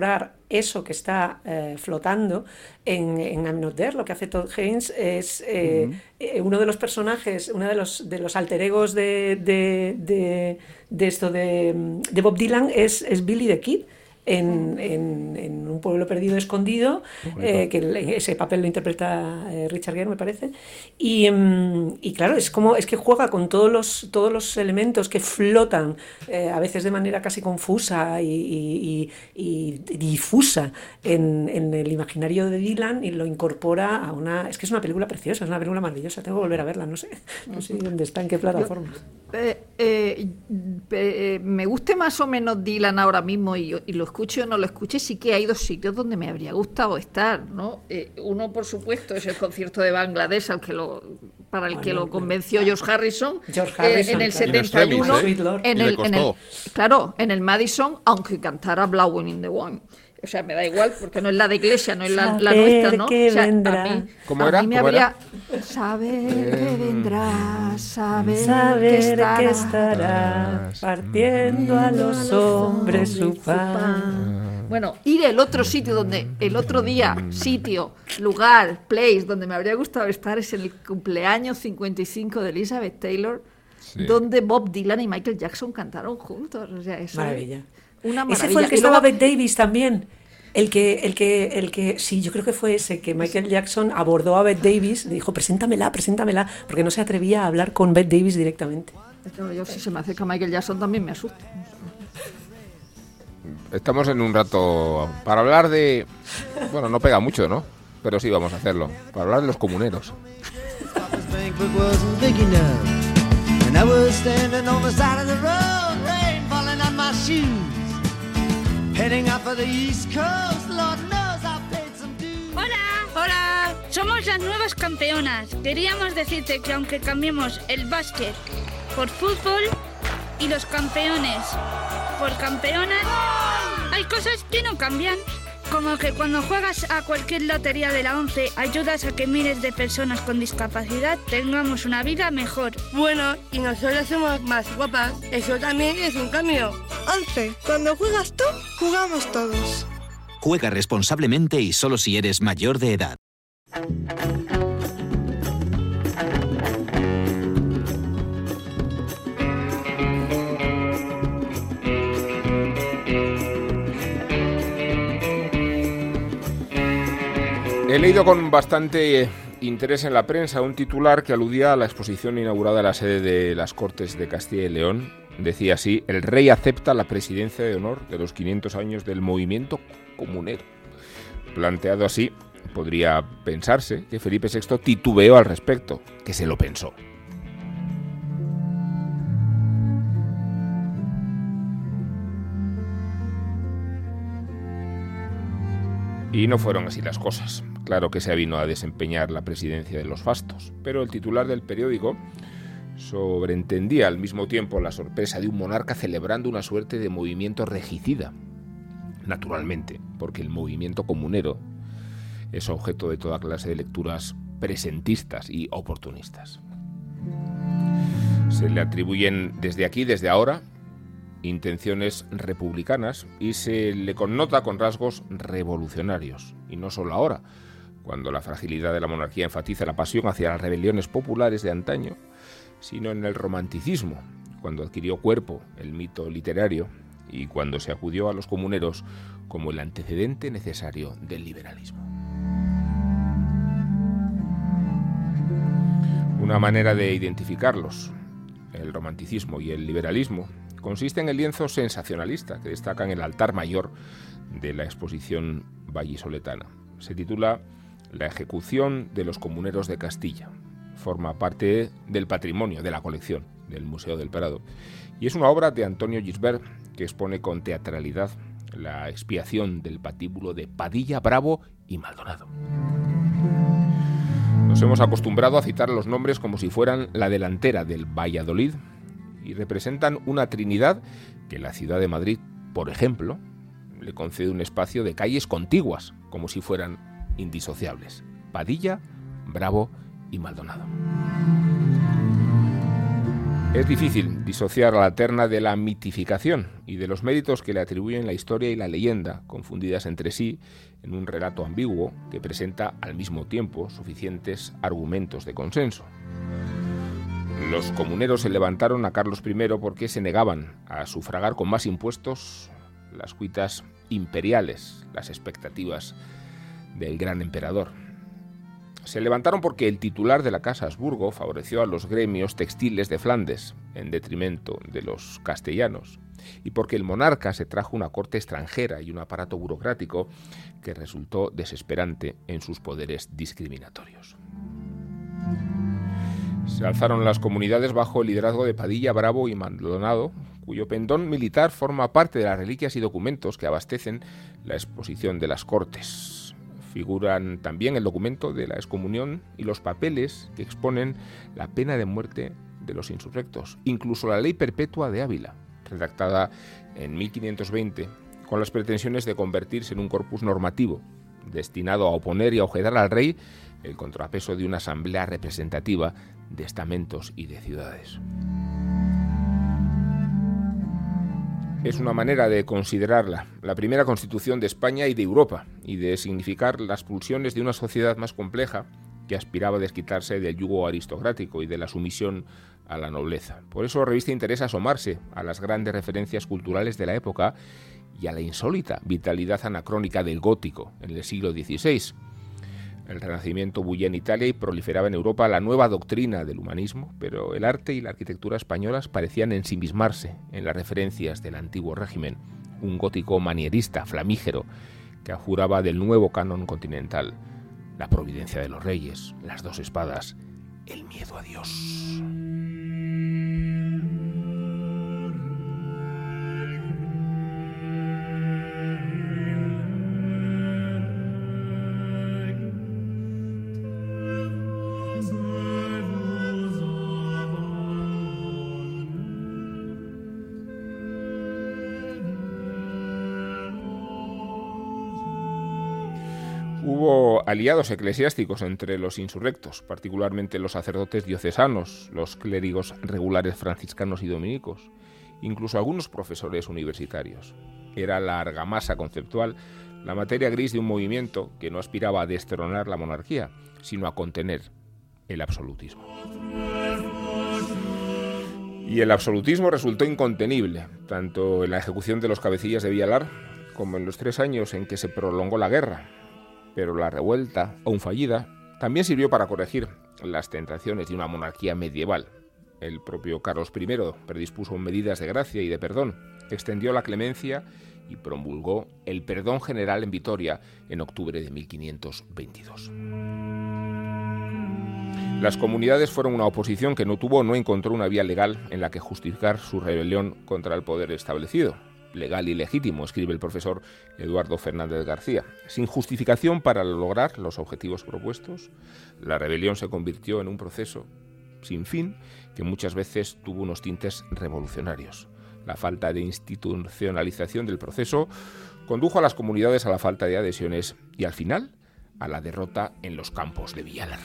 Speaker 3: eso que está eh, flotando en, en I'm Not There. Lo que hace Todd Haynes es eh, uh-huh. eh, uno de los personajes, uno de los, de los alter egos de, de, de, de esto de, de Bob Dylan es, es Billy the Kid. En, en, en Un pueblo perdido escondido, eh, que ese papel lo interpreta eh, Richard Gere, me parece, y, um, y claro, es como es que juega con todos los, todos los elementos que flotan, eh, a veces de manera casi confusa y, y, y, y difusa en, en el imaginario de Dylan, y lo incorpora a una... Es que es una película preciosa, es una película maravillosa, tengo que volver a verla, no sé, no sé dónde está, en qué plataforma.
Speaker 5: Eh, eh, eh, me guste más o menos Dylan ahora mismo y, y lo escuche o no lo escuche, sí que hay dos sitios donde me habría gustado estar, ¿no? Eh, uno, por supuesto, es el concierto de Bangladesh, al que lo, para el bueno, que lo convenció George Harrison,
Speaker 3: George Harrison
Speaker 5: eh, en el
Speaker 3: claro.
Speaker 5: setenta y uno,
Speaker 4: ¿eh?
Speaker 5: en, el, en el, claro, en el Madison, aunque cantara Blowing in the Wind. O sea, me da igual, porque no es la de Iglesia, no es la, la nuestra, ¿no?
Speaker 3: Que
Speaker 5: o sea,
Speaker 3: vendrá.
Speaker 5: A mí,
Speaker 2: ¿Cómo
Speaker 5: a
Speaker 2: era?
Speaker 5: mí me
Speaker 2: ¿Cómo
Speaker 5: habría...
Speaker 2: era?
Speaker 5: Saber que vendrá, saber,
Speaker 3: saber
Speaker 5: que estará,
Speaker 3: que estará partiendo a los hombres su pan.
Speaker 5: Bueno, ir al otro sitio donde, el otro día, sitio, lugar, place, donde me habría gustado estar es en el cumpleaños cincuenta y cinco de Elizabeth Taylor, sí. donde Bob Dylan y Michael Jackson cantaron juntos. O sea, eso
Speaker 3: maravilla.
Speaker 5: Una maravilla.
Speaker 3: Ese fue el que
Speaker 5: y
Speaker 3: estaba
Speaker 5: luego...
Speaker 3: Bette Davis también. El que, el que, el que, sí, yo creo que fue ese, que Michael Jackson abordó a Bette Davis, le dijo, preséntamela, preséntamela, porque no se atrevía a hablar con Bette Davis directamente.
Speaker 5: Claro, yo si se me acerca Michael Jackson también me asusta.
Speaker 2: Estamos en un rato para hablar de... Bueno, no pega mucho, ¿no? Pero sí vamos a hacerlo. Para hablar de los comuneros.
Speaker 7: Hola, hola. Somos las nuevas campeonas. Queríamos decirte que aunque cambiemos el básquet por fútbol y los campeones por campeonas, hay cosas que no cambian. Como que cuando juegas a cualquier lotería de la ONCE ayudas a que miles de personas con discapacidad tengamos una vida mejor.
Speaker 8: Bueno, y nosotros somos más guapas. Eso también es un cambio.
Speaker 9: ONCE, cuando juegas tú, jugamos todos.
Speaker 10: Juega responsablemente y solo si eres mayor de edad.
Speaker 2: He leído con bastante interés en la prensa un titular que aludía a la exposición inaugurada en la sede de las Cortes de Castilla y León. Decía así: el rey acepta la presidencia de honor de los quinientos años del movimiento comunero. Planteado así, podría pensarse que Felipe sexto titubeó al respecto, que se lo pensó. Y no fueron así las cosas. Claro que se avino a desempeñar la presidencia de los fastos, pero el titular del periódico sobreentendía al mismo tiempo la sorpresa de un monarca celebrando una suerte de movimiento regicida. Naturalmente, porque el movimiento comunero es objeto de toda clase de lecturas presentistas y oportunistas. Se le atribuyen desde aquí, desde ahora, intenciones republicanas y se le connota con rasgos revolucionarios. Y no solo ahora, cuando la fragilidad de la monarquía enfatiza la pasión hacia las rebeliones populares de antaño, sino en el romanticismo, cuando adquirió cuerpo el mito literario y cuando se acudió a los comuneros como el antecedente necesario del liberalismo. Una manera de identificarlos, el romanticismo y el liberalismo, consiste en el lienzo sensacionalista que destaca en el altar mayor de la exposición vallisoletana. Se titula La ejecución de los comuneros de Castilla. Forma parte del patrimonio de la colección del Museo del Prado y es una obra de Antonio Gisbert que expone con teatralidad la expiación del patíbulo de Padilla, Bravo y Maldonado. Nos hemos acostumbrado a citar los nombres como si fueran la delantera del Valladolid y representan una trinidad que la ciudad de Madrid, por ejemplo, le concede un espacio de calles contiguas, como si fueran indisociables: Padilla, Bravo y Maldonado. Es difícil disociar a la terna de la mitificación y de los méritos que le atribuyen la historia y la leyenda, confundidas entre sí en un relato ambiguo que presenta al mismo tiempo suficientes argumentos de consenso. Los comuneros se levantaron a Carlos primero porque se negaban a sufragar con más impuestos las cuitas imperiales, las expectativas del gran emperador. Se levantaron porque el titular de la Casa Habsburgo favoreció a los gremios textiles de Flandes, en detrimento de los castellanos, y porque el monarca se trajo una corte extranjera y un aparato burocrático que resultó desesperante en sus poderes discriminatorios. Se alzaron las comunidades bajo el liderazgo de Padilla, Bravo y Maldonado, cuyo pendón militar forma parte de las reliquias y documentos que abastecen la exposición de las Cortes. Figuran también el documento de la excomunión y los papeles que exponen la pena de muerte de los insurrectos, incluso la ley perpetua de Ávila, redactada en mil quinientos veinte, con las pretensiones de convertirse en un corpus normativo, destinado a oponer y a objetar al rey el contrapeso de una asamblea representativa de estamentos y de ciudades. Es una manera de considerarla la primera constitución de España y de Europa, y de significar las pulsiones de una sociedad más compleja que aspiraba a desquitarse del yugo aristocrático y de la sumisión a la nobleza. Por eso reviste interés asomarse a las grandes referencias culturales de la época y a la insólita vitalidad anacrónica del gótico en el siglo dieciséis. El Renacimiento bullía en Italia y proliferaba en Europa la nueva doctrina del humanismo, pero el arte y la arquitectura españolas parecían ensimismarse en las referencias del antiguo régimen, un gótico manierista, flamígero, que juraba del nuevo canon continental, la providencia de los reyes, las dos espadas, el miedo a Dios. Hubo aliados eclesiásticos entre los insurrectos, particularmente los sacerdotes diocesanos, los clérigos regulares franciscanos y dominicos, incluso algunos profesores universitarios. Era la argamasa conceptual, la materia gris de un movimiento que no aspiraba a destronar la monarquía, sino a contener el absolutismo. Y el absolutismo resultó incontenible, tanto en la ejecución de los cabecillas de Villalar como en los tres años en que se prolongó la guerra. Pero la revuelta, aún fallida, también sirvió para corregir las tentaciones de una monarquía medieval. El propio Carlos primero predispuso medidas de gracia y de perdón, extendió la clemencia y promulgó el perdón general en Vitoria en octubre de mil quinientos veintidós. Las comunidades fueron una oposición que no tuvo o no encontró una vía legal en la que justificar su rebelión contra el poder establecido. Legal y legítimo, escribe el profesor Eduardo Fernández García. Sin justificación para lograr los objetivos propuestos, la rebelión se convirtió en un proceso sin fin que muchas veces tuvo unos tintes revolucionarios. La falta de institucionalización del proceso condujo a las comunidades a la falta de adhesiones y, al final, a la derrota en los campos de Villalar.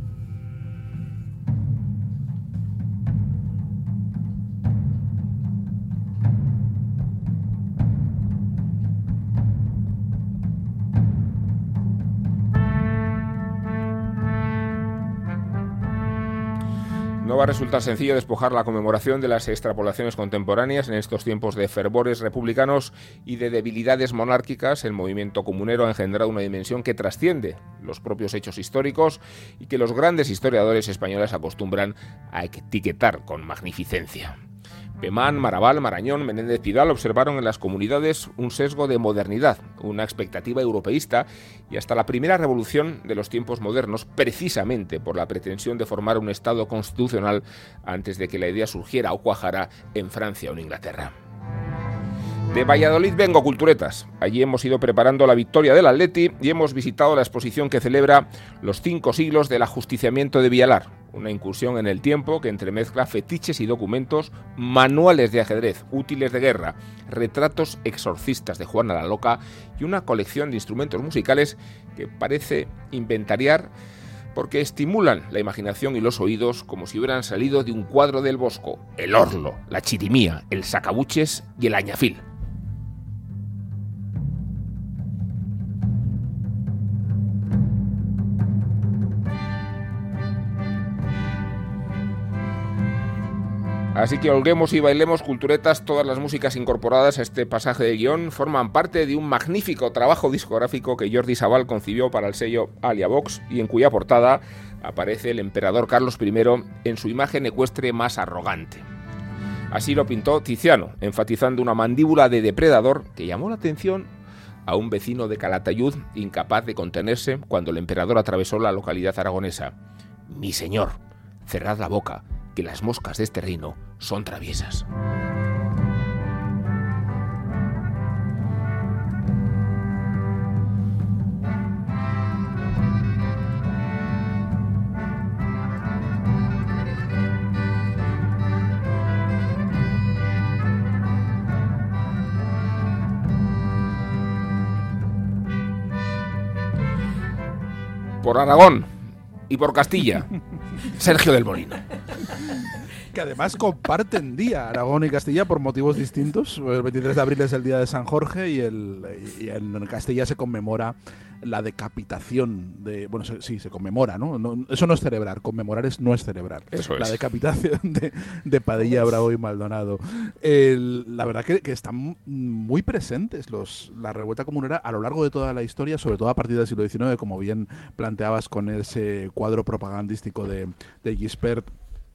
Speaker 2: No va a resultar sencillo despojar la conmemoración de las extrapolaciones contemporáneas en estos tiempos de fervores republicanos y de debilidades monárquicas. El movimiento comunero ha engendrado una dimensión que trasciende los propios hechos históricos y que los grandes historiadores españoles acostumbran a etiquetar con magnificencia. Pemán, Maraval, Marañón, Menéndez Pidal observaron en las comunidades un sesgo de modernidad, una expectativa europeísta y hasta la primera revolución de los tiempos modernos, precisamente por la pretensión de formar un Estado constitucional antes de que la idea surgiera o cuajara en Francia o en Inglaterra. De Valladolid vengo, culturetas. Allí hemos ido preparando la victoria del Atleti y hemos visitado la exposición que celebra los cinco siglos del ajusticiamiento de Villalar, una incursión en el tiempo que entremezcla fetiches y documentos, manuales de ajedrez, útiles de guerra, retratos exorcistas de Juana la Loca y una colección de instrumentos musicales que parece inventariar porque estimulan la imaginación y los oídos como si hubieran salido de un cuadro del Bosco: el orlo, la chirimía, el sacabuches y el añafil. Así que holguemos y bailemos, culturetas. Todas las músicas incorporadas a este pasaje de guión forman parte de un magnífico trabajo discográfico que Jordi Sabal concibió para el sello Alia Vox y en cuya portada aparece el emperador Carlos primero en su imagen ecuestre más arrogante. Así lo pintó Tiziano, enfatizando una mandíbula de depredador que llamó la atención a un vecino de Calatayud incapaz de contenerse cuando el emperador atravesó la localidad aragonesa. «Mi señor, cerrad la boca, que las moscas de este reino son traviesas». Por Aragón y por Castilla, Sergio del Molino.
Speaker 6: Que además comparten día Aragón y Castilla por motivos distintos. El veintitrés de abril es el día de San Jorge y, el, y en Castilla se conmemora la decapitación de... Bueno, se, sí, se conmemora, ¿no? ¿no? Eso no es celebrar, conmemorar es, no es celebrar.
Speaker 2: Eso es.
Speaker 6: La decapitación de, de Padilla, Bravo y Maldonado. El, la verdad que, que están muy presentes los, la revuelta comunera a lo largo de toda la historia, sobre todo a partir del siglo diecinueve, como bien planteabas con ese cuadro propagandístico de, de Gispert,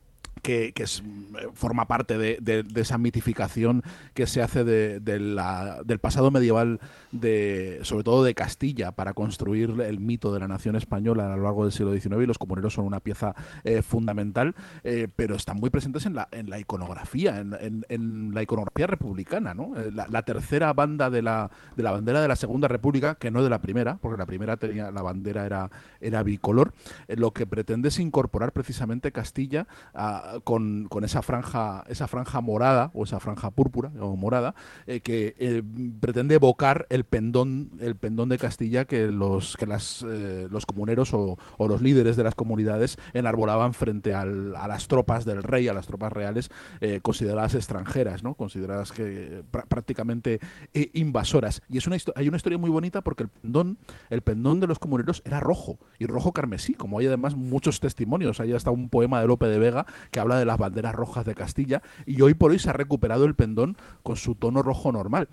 Speaker 6: que, que es, forma parte de, de, de esa mitificación que se hace de, de la, del pasado medieval, de, sobre todo de Castilla, para construir el mito de la nación española a lo largo del siglo diecinueve, y los comuneros son una pieza eh, fundamental, eh, pero están muy presentes en la, en la iconografía, en, en, en la iconografía republicana, ¿no? La, la tercera banda de la, de la bandera de la Segunda República, que no de la primera, porque la primera tenía, la bandera era, era bicolor, eh, lo que pretende es incorporar precisamente Castilla a Con, con esa franja esa franja morada o esa franja púrpura o morada eh, que eh, pretende evocar el pendón el pendón de Castilla que los que las eh, los comuneros o, o los líderes de las comunidades enarbolaban frente al, a las tropas del rey, a las tropas reales eh, consideradas extranjeras, ¿no? Consideradas que pr prácticamente eh, invasoras. Y es una hay una historia muy bonita porque el pendón el pendón de los comuneros era rojo y rojo carmesí, como hay además muchos testimonios. Hay hasta un poema de Lope de Vega que habla de las banderas rojas de Castilla, y hoy por hoy se ha recuperado el pendón con su tono rojo normal.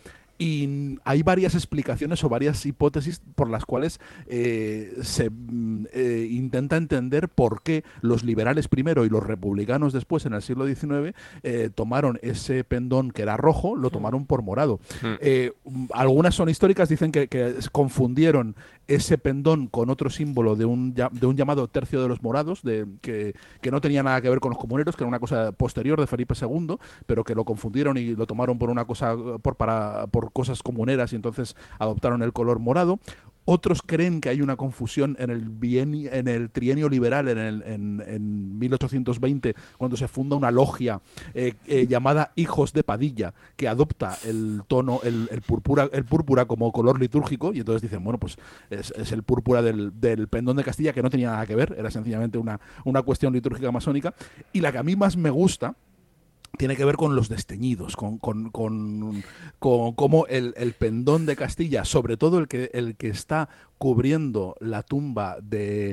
Speaker 6: Y hay varias explicaciones o varias hipótesis por las cuales eh, se eh, intenta entender por qué los liberales primero y los republicanos después, en el siglo diecinueve, eh, tomaron ese pendón que era rojo, lo tomaron por morado. Eh, algunas son históricas, dicen que, que confundieron ese pendón con otro símbolo de un, de un llamado tercio de los morados, de, que, que no tenía nada que ver con los comuneros, que era una cosa posterior de Felipe segundo, pero que lo confundieron y lo tomaron por una cosa, por, para, por cosas comuneras, y entonces adoptaron el color morado. Otros creen que hay una confusión en el bienio, en el trienio liberal, en, el, en, en mil ochocientos veinte, cuando se funda una logia eh, eh, llamada Hijos de Padilla, que adopta el tono, el, el, púrpura, el púrpura como color litúrgico, y entonces dicen, bueno, pues es, es el púrpura del, del pendón de Castilla, que no tenía nada que ver, era sencillamente una, una cuestión litúrgica masónica. Y la que a mí más me gusta tiene que ver con los desteñidos, con, con, con, con cómo el, el pendón de Castilla, sobre todo el que, el que está cubriendo la tumba de,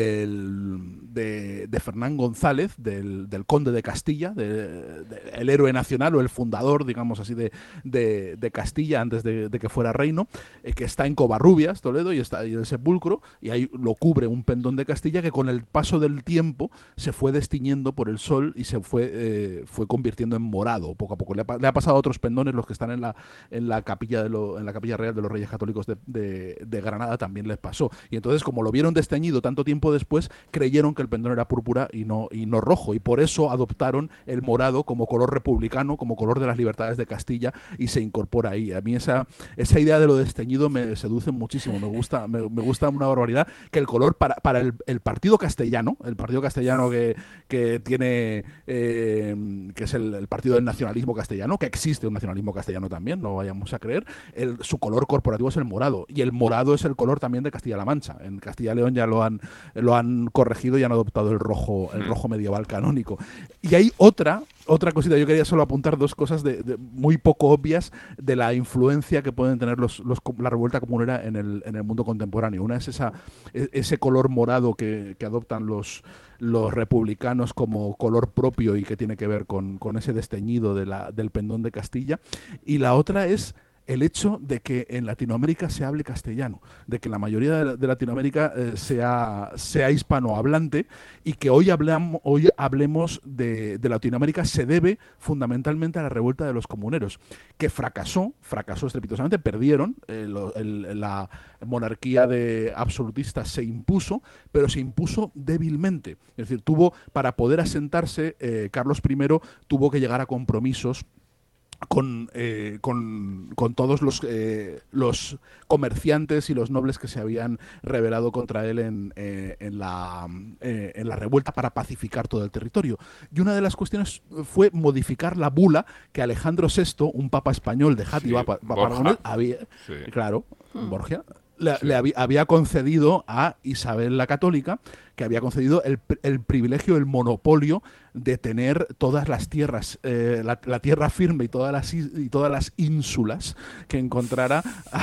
Speaker 6: del, de, de Fernán González, del, del conde de Castilla, de, de, el héroe nacional o el fundador, digamos así, de, de, de Castilla antes de, de que fuera reino, eh, que está en Covarrubias, Toledo, y está en el sepulcro, y ahí lo cubre un pendón de Castilla que con el paso del tiempo se fue destiñendo por el sol y se fue, eh, fue convirtiendo en morado poco a poco. Le ha, le ha pasado a otros pendones, los que están en la, en la capilla de lo, en la capilla real de los Reyes Católicos de, de, de Granada también les pasó. Y entonces, como lo vieron desteñido tanto tiempo después, creyeron que el pendón era púrpura y no, y no rojo, y por eso adoptaron el morado como color republicano, como color de las libertades de Castilla, y se incorpora ahí. A mí esa, esa idea de lo desteñido me seduce muchísimo, me gusta, me, me gusta una barbaridad que el color para, para el, el partido castellano, el partido castellano que, que tiene, eh, que es el, el partido del nacionalismo castellano, que existe un nacionalismo castellano también, no vayamos a creer, el, su color corporativo es el morado, y el morado es el color color también de Castilla-La Mancha. En Castilla y León ya lo han, lo han corregido y han adoptado el rojo, el rojo medieval canónico. Y hay otra, otra cosita, yo quería solo apuntar dos cosas de, de muy poco obvias de la influencia que pueden tener los, los, la revuelta comunera en el, en el mundo contemporáneo. Una es esa, ese color morado que, que adoptan los, los republicanos como color propio y que tiene que ver con, con ese desteñido de la, del pendón de Castilla. Y la otra es el hecho de que en Latinoamérica se hable castellano, de que la mayoría de, de Latinoamérica eh, sea, sea hispanohablante, y que hoy, hablamos, hoy hablemos de, de Latinoamérica se debe fundamentalmente a la revuelta de los comuneros, que fracasó, fracasó estrepitosamente, perdieron, eh, lo, el, la monarquía de absolutista se impuso, pero se impuso débilmente. Es decir, tuvo, para poder asentarse, eh, Carlos primero tuvo que llegar a compromisos Con, eh, con, con todos los, eh, los comerciantes y los nobles que se habían rebelado contra él en, eh, en, la, eh, en la revuelta para pacificar todo el territorio. Y una de las cuestiones fue modificar la bula que Alejandro sexto, un papa español de Jati, sí, había, sí. claro, hmm. Borgia, le, sí. le había, había concedido a Isabel la Católica, que había concedido el, el privilegio, el monopolio de tener todas las tierras, eh, la, la tierra firme y todas las y todas las ínsulas que encontrara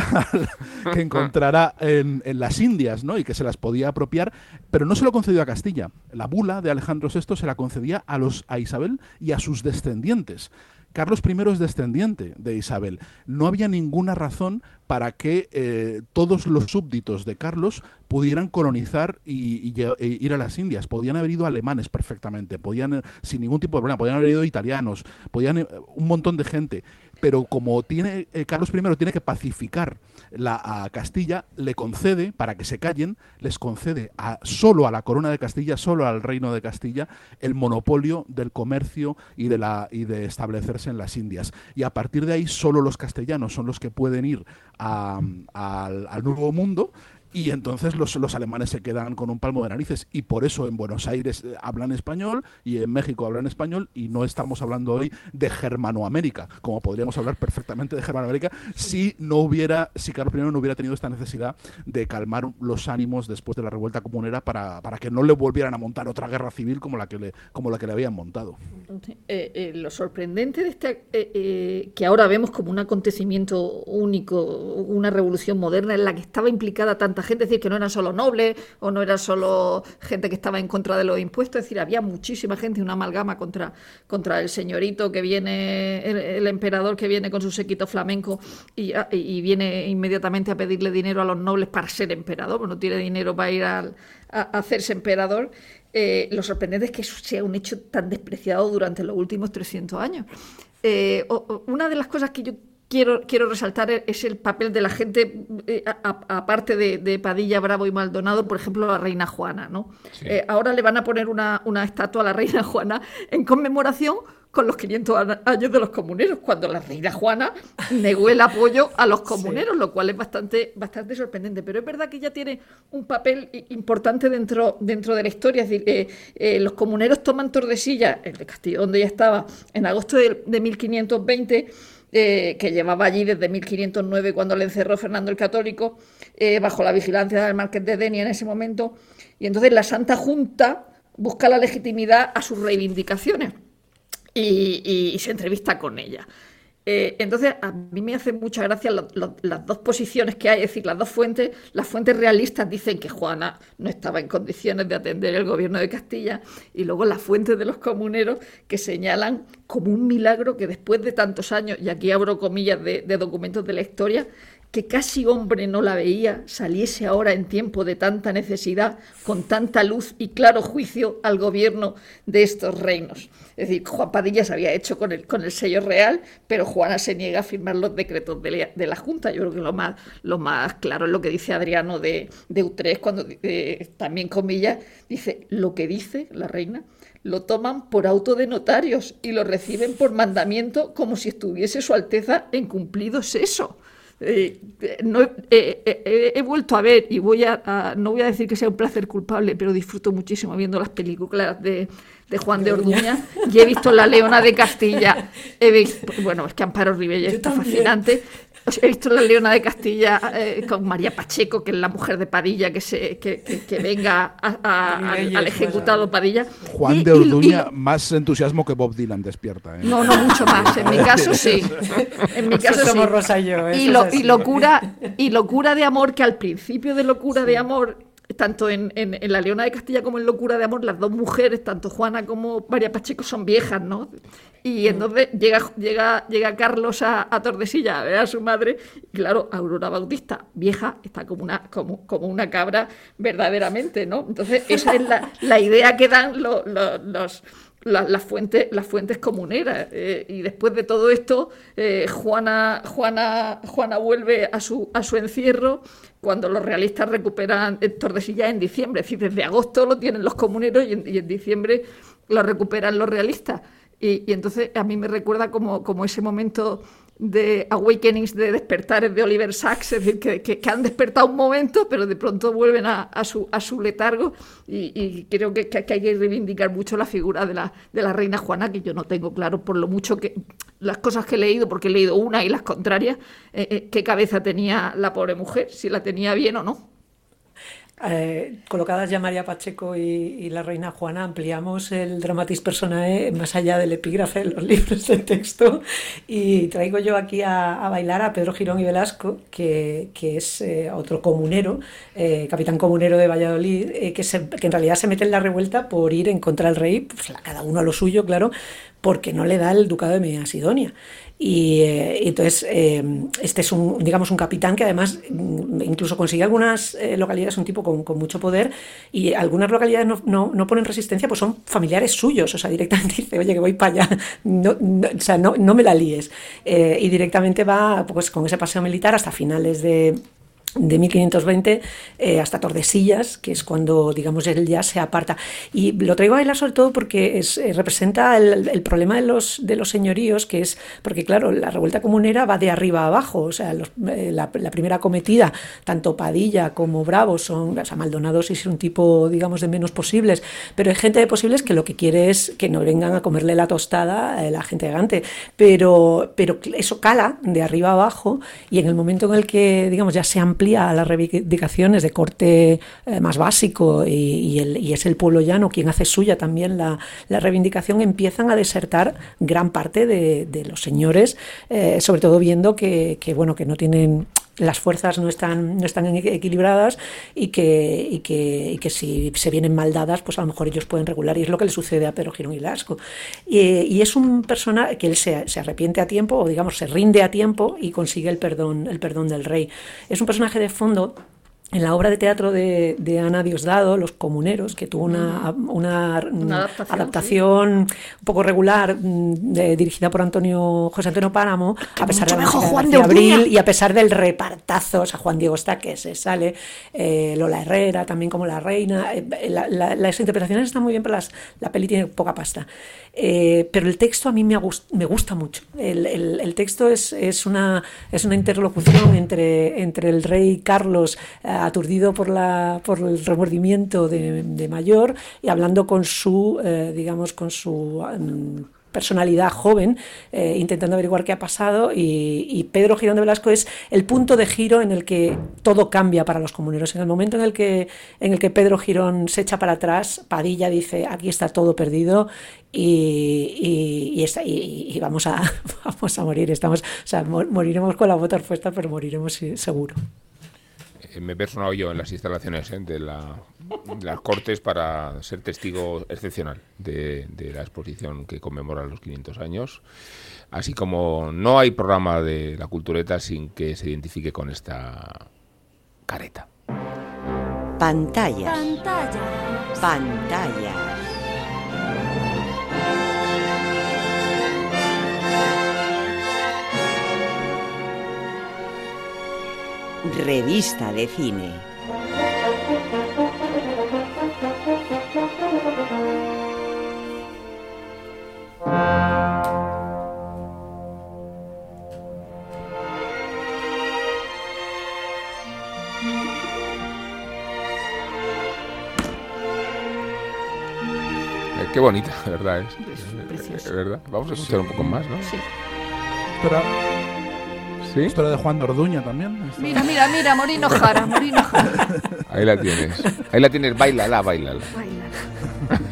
Speaker 6: que encontrara en, en las Indias, ¿no? Y que se las podía apropiar, pero no se lo concedió a Castilla. La bula de Alejandro sexto se la concedía a los a Isabel y a sus descendientes. Carlos primero es descendiente de Isabel. No había ninguna razón para que eh, todos los súbditos de Carlos pudieran colonizar y, y, y ir a las Indias. Podían haber ido alemanes perfectamente, podían sin ningún tipo de problema, podían haber ido italianos, podían un montón de gente. Pero como tiene eh, Carlos primero tiene que pacificar la, a Castilla, le concede, para que se callen, les concede a, solo a la corona de Castilla, solo al reino de Castilla, el monopolio del comercio y de, la, y de establecerse en las Indias. Y a partir de ahí solo los castellanos son los que pueden ir a, a, al, al Nuevo Mundo. Y entonces los, los alemanes se quedan con un palmo de narices, y por eso en Buenos Aires hablan español y en México hablan español, y no estamos hablando hoy de Germanoamérica, como podríamos hablar perfectamente de Germanoamérica si no hubiera, si Carlos primero no hubiera tenido esta necesidad de calmar los ánimos después de la revuelta comunera para, para que no le volvieran a montar otra guerra civil como la que le, como la que le habían montado.
Speaker 5: Eh, eh, lo sorprendente de este, eh, eh, que ahora vemos como un acontecimiento único, una revolución moderna en la que estaba implicada tanta gente, es decir, que no eran solo nobles o no era solo gente que estaba en contra de los impuestos, es decir, había muchísima gente, una amalgama contra, contra el señorito que viene, el, el emperador que viene con su séquito flamenco y, y viene inmediatamente a pedirle dinero a los nobles para ser emperador, pues no tiene dinero para ir al, a, a hacerse emperador. Eh, lo sorprendente es que eso sea un hecho tan despreciado durante los últimos trescientos años. Eh, o, o, una de las cosas que yo Quiero, quiero resaltar es el papel de la gente, eh, aparte de, de Padilla, Bravo y Maldonado, por ejemplo, la reina Juana, ¿no? Sí. Eh, ahora le van a poner una, una estatua a la reina Juana en conmemoración con los quinientos años de los comuneros, cuando la reina Juana negó el apoyo a los comuneros, sí. Lo cual es bastante, bastante sorprendente. Pero es verdad que ella tiene un papel importante dentro, dentro de la historia. Es decir, eh, eh, los comuneros toman Tordesillas, el de Castillo, donde ella estaba, en agosto de, de mil quinientos veinte, Eh, que llevaba allí desde mil quinientos nueve, cuando le encerró Fernando el Católico, eh, bajo la vigilancia del Marqués de Denia en ese momento. Y entonces la Santa Junta busca la legitimidad a sus reivindicaciones y, y, y se entrevista con ella. Eh, entonces, a mí me hacen mucha gracia lo, lo, las dos posiciones que hay, es decir, las dos fuentes. Las fuentes realistas dicen que Juana no estaba en condiciones de atender el gobierno de Castilla, y luego las fuentes de los comuneros que señalan como un milagro que después de tantos años, y aquí abro comillas de, de documentos de la historia, que casi hombre no la veía, saliese ahora en tiempo de tanta necesidad, con tanta luz y claro juicio al gobierno de estos reinos. Es decir, Juan Padilla se había hecho con el, con el sello real, pero Juana se niega a firmar los decretos de la, de la Junta. Yo creo que lo más, lo más claro es lo que dice Adriano de, de Utrés, cuando eh, también comillas, dice, lo que dice la reina lo toman por auto de notarios y lo reciben por mandamiento como si estuviese Su Alteza en cumplido seso. Eh, no, eh, eh, he vuelto a ver, y voy a, a no voy a decir que sea un placer culpable, pero disfruto muchísimo viendo las películas de, de Juan de Orduña, y he visto La Leona de Castilla, he visto, bueno, es que Amparo Rivella está fascinante, He visto La Leona de Castilla eh, con María Pacheco, que es la mujer de Padilla, que se que, que, que venga a, a, al, al ejecutado Padilla.
Speaker 6: Juan
Speaker 5: y,
Speaker 6: de Orduña,
Speaker 5: y, y,
Speaker 6: más entusiasmo que Bob Dylan despierta. ¿eh?
Speaker 5: No, no mucho más. En mi caso sí. En mi caso
Speaker 3: somos
Speaker 5: sí.
Speaker 3: Rosa y yo.
Speaker 5: Y, lo, y locura y locura de amor, que al principio de Locura sí. de Amor, tanto en, en, en La Leona de Castilla como en Locura de Amor, las dos mujeres, tanto Juana como María Pacheco, son viejas, ¿no? Y entonces llega, llega, llega Carlos a, a Tordesillas a ver a su madre, y claro, Aurora Bautista, vieja, está como una, como, como una cabra verdaderamente, ¿no? Entonces esa es la, la idea que dan lo, lo, los... Las, las fuentes las fuentes comuneras eh, y después de todo esto eh, Juana Juana Juana vuelve a su a su encierro cuando los realistas recuperan Tordesillas en diciembre, es decir, desde agosto lo tienen los comuneros y en, y en diciembre lo recuperan los realistas y, y entonces a mí me recuerda como, como ese momento de awakenings, de despertares de Oliver Sacks, es decir, que, que, que han despertado un momento, pero de pronto vuelven a, a, su, a su letargo y, y creo que, que hay que reivindicar mucho la figura de la, de la reina Juana, que yo no tengo claro por lo mucho que las cosas que he leído, porque he leído una y las contrarias, eh, eh, qué cabeza tenía la pobre mujer, si la tenía bien o no.
Speaker 3: Eh, colocadas ya María Pacheco y, y la reina Juana, ampliamos el dramatis personae más allá del epígrafe de los libros de texto y traigo yo aquí a, a bailar a Pedro Girón y Velasco, que, que es eh, otro comunero, eh, capitán comunero de Valladolid, eh, que, se, que en realidad se mete en la revuelta por ir en contra del rey, pues, cada uno a lo suyo, claro, porque no le da el ducado de Medina Sidonia. Y eh, entonces eh, este es un, digamos, un capitán que además incluso consigue algunas eh, localidades, un tipo con, con mucho poder, y algunas localidades no, no, no ponen resistencia, pues son familiares suyos, o sea, directamente dice, oye, que voy para allá, no, no, o sea, no, no me la líes, eh, y directamente va pues con ese paseo militar hasta finales de de mil quinientos veinte eh, hasta Tordesillas, que es cuando, digamos, él ya se aparta. Y lo traigo a bailar sobre todo porque es, eh, representa el, el problema de los, de los señoríos, que es, porque claro, la revuelta comunera va de arriba a abajo, o sea, los, eh, la, la primera cometida, tanto Padilla como Bravo son, o sea, Maldonado sí es un tipo, digamos, de menos posibles, pero hay gente de posibles que lo que quiere es que no vengan a comerle la tostada eh, la gente de Gante, pero, pero eso cala de arriba a abajo, y en el momento en el que, digamos, ya se amplía a las reivindicaciones de corte eh, más básico y, y, el, y es el pueblo llano quien hace suya también la, la reivindicación, empiezan a desertar gran parte de, de los señores, eh, sobre todo viendo que, que, bueno, que no tienen... las fuerzas no están, no están equilibradas y que, y, que, y que si se vienen mal dadas, pues a lo mejor ellos pueden regular, y es lo que le sucede a Pedro Girón y Velasco. Y, y es un personaje que él se, se arrepiente a tiempo, o digamos se rinde a tiempo y consigue el perdón, el perdón del rey. Es un personaje de fondo. En la obra de teatro de, de Ana Diosdado, Los Comuneros, que tuvo una, una, una adaptación, adaptación sí. un poco regular, de, dirigida por Antonio José Antonio Páramo, a pesar de, Juan de Abril y a pesar del repartazo, o sea, Juan Diego está que se sale, eh, Lola Herrera también como la reina, eh, la, la, las interpretaciones están muy bien, pero las, la peli tiene poca pasta. Eh, pero el texto a mí me, gust, me gusta mucho. El, el, el texto es, es, una, es una interlocución entre, entre el rey Carlos, eh, aturdido por, la, por el remordimiento de, de Mayor, y hablando con su, eh, digamos, con su um, personalidad joven, eh, intentando averiguar qué ha pasado, y, y Pedro Girón de Velasco es el punto de giro en el que todo cambia para los comuneros. En el momento en el que, en el que Pedro Girón se echa para atrás, Padilla dice, aquí está todo perdido, y, y, y, está, y, y vamos, a, vamos a morir, estamos, o sea, moriremos con la bota puesta, pero moriremos seguro.
Speaker 2: Me he personado yo en las instalaciones ¿eh? de, la, de las Cortes para ser testigo excepcional de, de la exposición que conmemora los quinientos años, así como no hay programa de La Cultureta sin que se identifique con esta careta.
Speaker 17: Pantallas. Pantallas. Pantallas. Revista de cine.
Speaker 2: Eh, qué bonita, de verdad es.
Speaker 5: Es precioso.
Speaker 2: De verdad. Vamos a escuchar sí. un poco más, ¿no?
Speaker 5: Sí.
Speaker 6: Pero...
Speaker 2: ¿Sí?
Speaker 6: Historia de Juan de Orduña también.
Speaker 5: Mira, mira, mira, Morino Jara, Morino Jara.
Speaker 2: Ahí la tienes. Ahí la tienes, bailala, bailala.
Speaker 5: Bailala.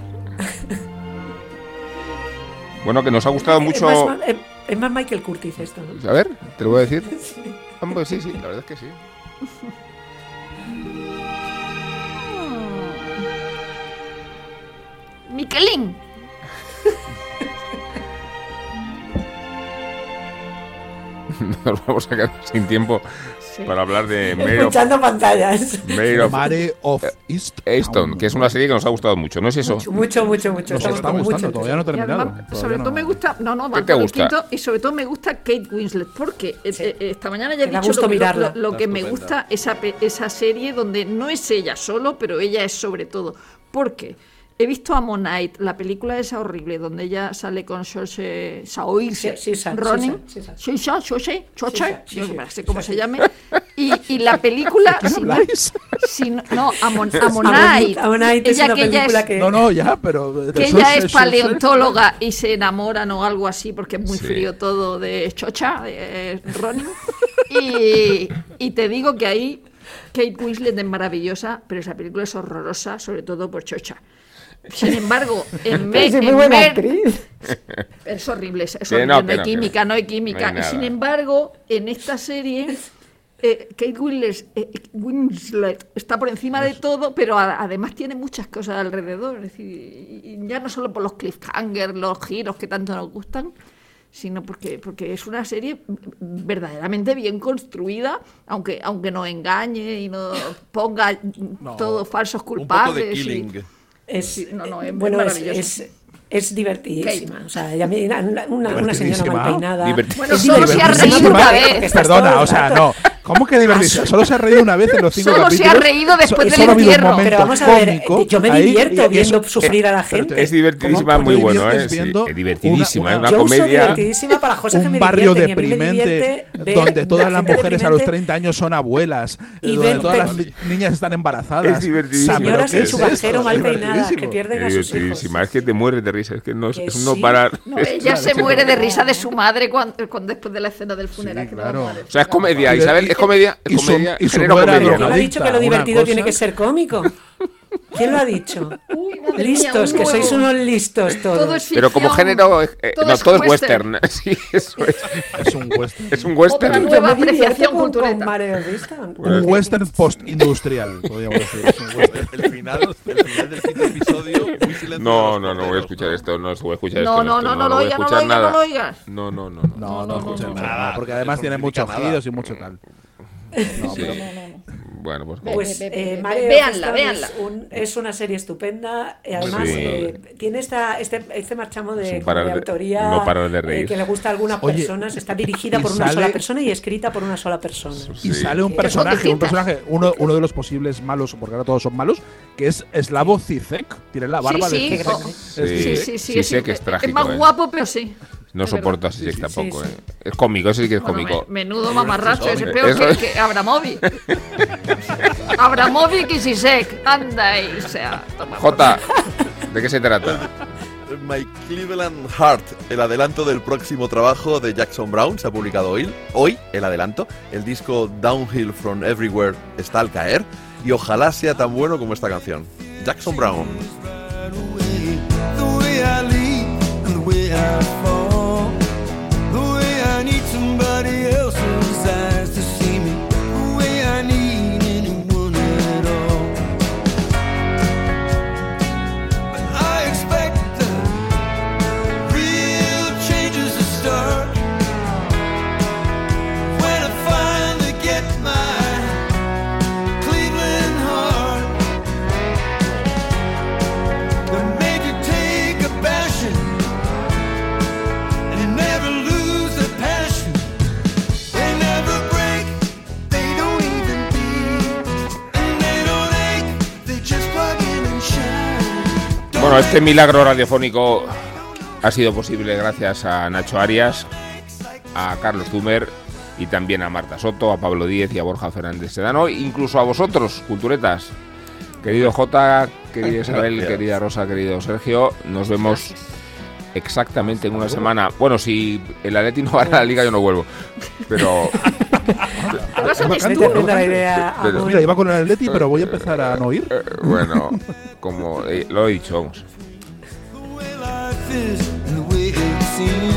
Speaker 2: Bueno, que nos ha gustado
Speaker 3: Es
Speaker 2: mucho...
Speaker 3: más, es, es más Michael Curtis esto, ¿no?
Speaker 2: A ver, te lo voy a decir.
Speaker 3: Sí.
Speaker 2: Pues sí, sí, la verdad es que sí.
Speaker 5: Miquelín.
Speaker 2: Nos vamos a quedar sin tiempo sí. para hablar de Mare
Speaker 3: Escuchando
Speaker 2: of,
Speaker 3: pantallas.
Speaker 2: Mare of,
Speaker 6: Mare of East
Speaker 2: Easton, que es una serie que nos ha gustado mucho, ¿no es eso?
Speaker 3: Mucho, mucho, mucho. mucho.
Speaker 6: Nos está gustando,
Speaker 3: mucho.
Speaker 6: todavía no he terminado.
Speaker 5: Además,
Speaker 6: todavía
Speaker 5: sobre
Speaker 6: no.
Speaker 5: todo me gusta, no, no,
Speaker 2: ¿Qué te gusta?
Speaker 5: Quinto, y sobre todo me gusta Kate Winslet, porque sí. eh, eh, esta mañana ya he
Speaker 3: Me da
Speaker 5: dicho
Speaker 3: gusto
Speaker 5: lo, que-
Speaker 3: mirarla.
Speaker 5: lo, lo que me
Speaker 4: Estupenda.
Speaker 5: gusta esa, pe- esa serie donde no es ella solo, pero ella es sobre todo. Porque he visto Ammonite, la película esa horrible, donde ella sale con Saoirse Saoirse
Speaker 3: Sí, sí, sí,
Speaker 5: Ronan,
Speaker 3: sí, sí,
Speaker 5: sí, sí, Saoirse, Saoirse,
Speaker 3: sí,
Speaker 5: yo
Speaker 3: sí,
Speaker 5: no sé
Speaker 3: sí,
Speaker 5: cómo
Speaker 3: sí,
Speaker 5: se
Speaker 3: sí.
Speaker 5: llame, y, y la película,
Speaker 6: ¿Qué
Speaker 5: si no,
Speaker 6: habláis?
Speaker 5: si no, no, Ammon- Ammonite,
Speaker 3: Ammonite es
Speaker 5: ella
Speaker 3: una
Speaker 5: que ella
Speaker 3: película
Speaker 5: es,
Speaker 3: que...
Speaker 6: No, no, ya, pero...
Speaker 5: que ella es paleontóloga y se enamoran o algo así porque es muy
Speaker 2: Sí.
Speaker 5: frío todo de Chocha, de eh, Ronin. Y, y te digo que ahí Kate Winslet es maravillosa, pero esa película es horrorosa, sobre todo por Chocha. Sin embargo, en, me,
Speaker 3: Es muy
Speaker 5: en
Speaker 3: buena
Speaker 5: Mer-
Speaker 3: actriz.
Speaker 5: es horrible, es
Speaker 2: Que
Speaker 5: horrible,
Speaker 2: no,
Speaker 5: no,
Speaker 2: que
Speaker 5: hay
Speaker 2: no, que
Speaker 5: química,
Speaker 2: no.
Speaker 5: no hay
Speaker 2: No
Speaker 5: química.
Speaker 2: hay
Speaker 5: y sin
Speaker 2: nada.
Speaker 5: embargo, en esta serie, eh, Kate Winslet, eh, Winslet está por encima de todo, pero a- además tiene muchas cosas alrededor. Es decir, y- y ya no solo por los cliffhangers, los giros que tanto nos gustan, sino porque, porque es una serie verdaderamente bien construida, aunque, aunque nos engañe y nos ponga
Speaker 4: No,
Speaker 5: todos falsos
Speaker 4: Un poco de
Speaker 5: culpables. y-
Speaker 4: Killing.
Speaker 3: Es,
Speaker 5: Sí, no, no, es
Speaker 3: bueno, es,
Speaker 5: maravilloso.
Speaker 3: es, es divertidísima. O sea, y a mí, una, una, una señora
Speaker 6: Divertidísima.
Speaker 3: mal peinada.
Speaker 2: Diverti-
Speaker 5: Bueno,
Speaker 3: Es
Speaker 5: solo se ha
Speaker 3: divertidísima
Speaker 5: reído una
Speaker 3: porque
Speaker 5: vez.
Speaker 3: estás todo
Speaker 6: Perdona,
Speaker 3: el
Speaker 6: o sea,
Speaker 3: rato-
Speaker 6: no. ¿Cómo que divertido? Solo se ha reído una vez en los cinco
Speaker 5: Solo se
Speaker 6: capítulos.
Speaker 5: ha reído después
Speaker 6: So-
Speaker 5: del
Speaker 6: solo ha habido un
Speaker 5: entierro.
Speaker 6: momento
Speaker 3: Pero vamos a ver,
Speaker 6: cómico
Speaker 3: yo me
Speaker 6: ahí,
Speaker 3: divierto
Speaker 6: y- y
Speaker 3: viendo
Speaker 6: eso-
Speaker 3: sufrir a la
Speaker 6: pero
Speaker 3: gente.
Speaker 2: Es divertidísima,
Speaker 6: ¿Cómo
Speaker 2: muy
Speaker 6: te
Speaker 2: bueno,
Speaker 6: diviertes
Speaker 2: ¿eh?
Speaker 6: viendo
Speaker 2: Sí, es divertidísima,
Speaker 6: una-
Speaker 2: es una
Speaker 3: Yo uso
Speaker 2: comedia...
Speaker 3: divertidísima para cosas que
Speaker 6: un
Speaker 3: me
Speaker 6: barrio
Speaker 3: divierten, y a mí me
Speaker 6: deprimente
Speaker 3: divierte ver
Speaker 6: donde todas
Speaker 3: la
Speaker 6: las
Speaker 3: gente
Speaker 6: mujeres a los
Speaker 3: deprimente
Speaker 6: treinta años son abuelas,
Speaker 3: y
Speaker 6: donde
Speaker 3: ven-
Speaker 6: todas
Speaker 3: ven-
Speaker 6: las ni- niñas están embarazadas.
Speaker 2: Es divertidísima.
Speaker 6: ¿pero
Speaker 3: señoras
Speaker 6: qué
Speaker 3: en
Speaker 6: es
Speaker 3: chubasquero
Speaker 6: esto?
Speaker 3: mal
Speaker 6: Es
Speaker 3: peinadas que
Speaker 6: divertidísimo.
Speaker 3: pierden a
Speaker 2: Es
Speaker 3: sus hijos.
Speaker 2: divertidísima, es que te mueres de risa, es que no, es,
Speaker 3: Que
Speaker 2: es no
Speaker 3: sí.
Speaker 2: parar.
Speaker 5: No, ella se muere de risa de su madre cuando, cuando después de la escena del funeral. que no
Speaker 6: claro.
Speaker 5: vamos a decir.
Speaker 2: O sea, es comedia, Isabel, es comedia, es
Speaker 6: Y su-
Speaker 2: comedia,
Speaker 6: y su
Speaker 2: género
Speaker 6: nuera
Speaker 2: comedia,
Speaker 3: ¿Quién
Speaker 2: ¿no?
Speaker 3: lo ha
Speaker 6: drogadicta,
Speaker 3: dicho que lo
Speaker 6: una
Speaker 3: divertido
Speaker 6: cosa-
Speaker 3: tiene que ser cómico? ¿Quién lo ha dicho?
Speaker 5: Uy, madre
Speaker 3: Listos,
Speaker 5: mía,
Speaker 3: que
Speaker 5: un
Speaker 3: sois
Speaker 5: nuevo.
Speaker 3: unos listos todos.
Speaker 5: Todo es
Speaker 2: Pero como
Speaker 5: ficción,
Speaker 2: género, eh, eh,
Speaker 5: todo
Speaker 2: no,
Speaker 5: es
Speaker 2: todo es
Speaker 5: western.
Speaker 2: western. Sí, eso es.
Speaker 6: Es un western.
Speaker 2: Es un
Speaker 5: Otra
Speaker 2: western.
Speaker 5: nueva
Speaker 3: Yo me divierto
Speaker 5: apreciación
Speaker 3: con-
Speaker 5: cultural.
Speaker 3: con Mare of Easton.
Speaker 6: Un western post-industrial, podríamos decir. Es un western.
Speaker 4: El final, el final del quinto episodio, muy silencioso.
Speaker 2: No, no, no voy a escuchar esto, no voy a escuchar
Speaker 5: No,
Speaker 2: esto.
Speaker 5: no,
Speaker 2: esto,
Speaker 5: no, no lo
Speaker 2: voy a
Speaker 5: oigas, no lo
Speaker 2: escuchar
Speaker 5: oigas, no
Speaker 2: nada.
Speaker 5: lo oigas.
Speaker 2: No, no, no. no.
Speaker 6: No, no escuchen
Speaker 4: no,
Speaker 6: nada,
Speaker 4: no,
Speaker 6: porque
Speaker 4: no,
Speaker 6: además
Speaker 4: no
Speaker 6: tiene
Speaker 4: significa
Speaker 6: muchos
Speaker 4: nada.
Speaker 6: giros y mucho tal. No,
Speaker 2: Sí.
Speaker 6: pero-
Speaker 2: Bueno, pues...
Speaker 3: Pues
Speaker 5: Ve, ve, ve,
Speaker 3: eh,
Speaker 5: ve,
Speaker 3: Mare of
Speaker 5: véanla,
Speaker 3: Easton
Speaker 5: véanla.
Speaker 3: Es, un- es una serie estupenda y además
Speaker 2: Sí.
Speaker 3: eh, tiene esta, este, este marchamo de,
Speaker 2: Sin parar
Speaker 3: de
Speaker 2: de-
Speaker 3: autoría
Speaker 2: no parar de
Speaker 3: eh,
Speaker 2: reír.
Speaker 3: que le gusta a algunas
Speaker 6: Oye,
Speaker 3: personas. Está dirigida
Speaker 6: y
Speaker 3: por una
Speaker 6: sale-
Speaker 3: sola persona y escrita por una sola persona.
Speaker 6: Y
Speaker 2: Sí.
Speaker 6: sale un
Speaker 3: Que
Speaker 6: personaje,
Speaker 5: son
Speaker 6: un personaje, uno, uno de los posibles malos, porque ahora todos son malos, que es Slavo Zizek. Tiene la barba
Speaker 5: Sí,
Speaker 6: de
Speaker 5: sí,
Speaker 6: Zizek.
Speaker 5: oh,
Speaker 2: Sí,
Speaker 5: sí, sí, sí,
Speaker 2: sí, sé que es
Speaker 5: es
Speaker 2: trágico,
Speaker 5: más
Speaker 2: eh.
Speaker 5: guapo, pero sí.
Speaker 2: No
Speaker 5: Es
Speaker 2: soporto a
Speaker 3: Sí,
Speaker 2: Sisek
Speaker 3: sí,
Speaker 2: tampoco,
Speaker 3: sí,
Speaker 2: eh. Es cómico, ese sí que es
Speaker 5: Bueno,
Speaker 2: cómico.
Speaker 5: me- menudo mamarracho, ese es
Speaker 2: hombre.
Speaker 5: peor
Speaker 2: Eso
Speaker 5: que,
Speaker 2: es.
Speaker 5: que Abramovic. Abramovic y Sisek, anda y o sea. toma por
Speaker 2: Jota, ¿de qué se trata?
Speaker 4: My Cleveland Heart, el adelanto del próximo trabajo de Jackson Brown, se ha publicado hoy, hoy el adelanto. El disco Downhill from Everywhere está al caer y ojalá sea tan bueno como esta canción. Jackson Brown.
Speaker 18: The way I lead and the way I fall, the way I need somebody else's eyes to see me, the way I need anyone at all. But I expect the real changes to start when I finally get my Cleveland heart. They'll make you take a passion and never lose the passion. They never break, they don't even beat, and they don't ache, they just plug in and shine.
Speaker 2: Bueno, este milagro radiofónico ha sido posible gracias a Nacho Arias, a Carlos Zumer y también a Marta Soto, a Pablo Díez y a Borja Fernández Sedano, incluso a vosotros, culturetas. Querido Jota, querida Isabel,
Speaker 4: Gracias.
Speaker 2: querida Rosa, querido Sergio, nos vemos exactamente en una semana. Bueno, si el Atleti no gana la Liga, yo no vuelvo. Pero...
Speaker 6: pero mira, iba con el Atleti, pero voy a empezar a no ir.
Speaker 2: Eh, bueno, como eh, lo he dicho, vamos.
Speaker 18: And the way it seems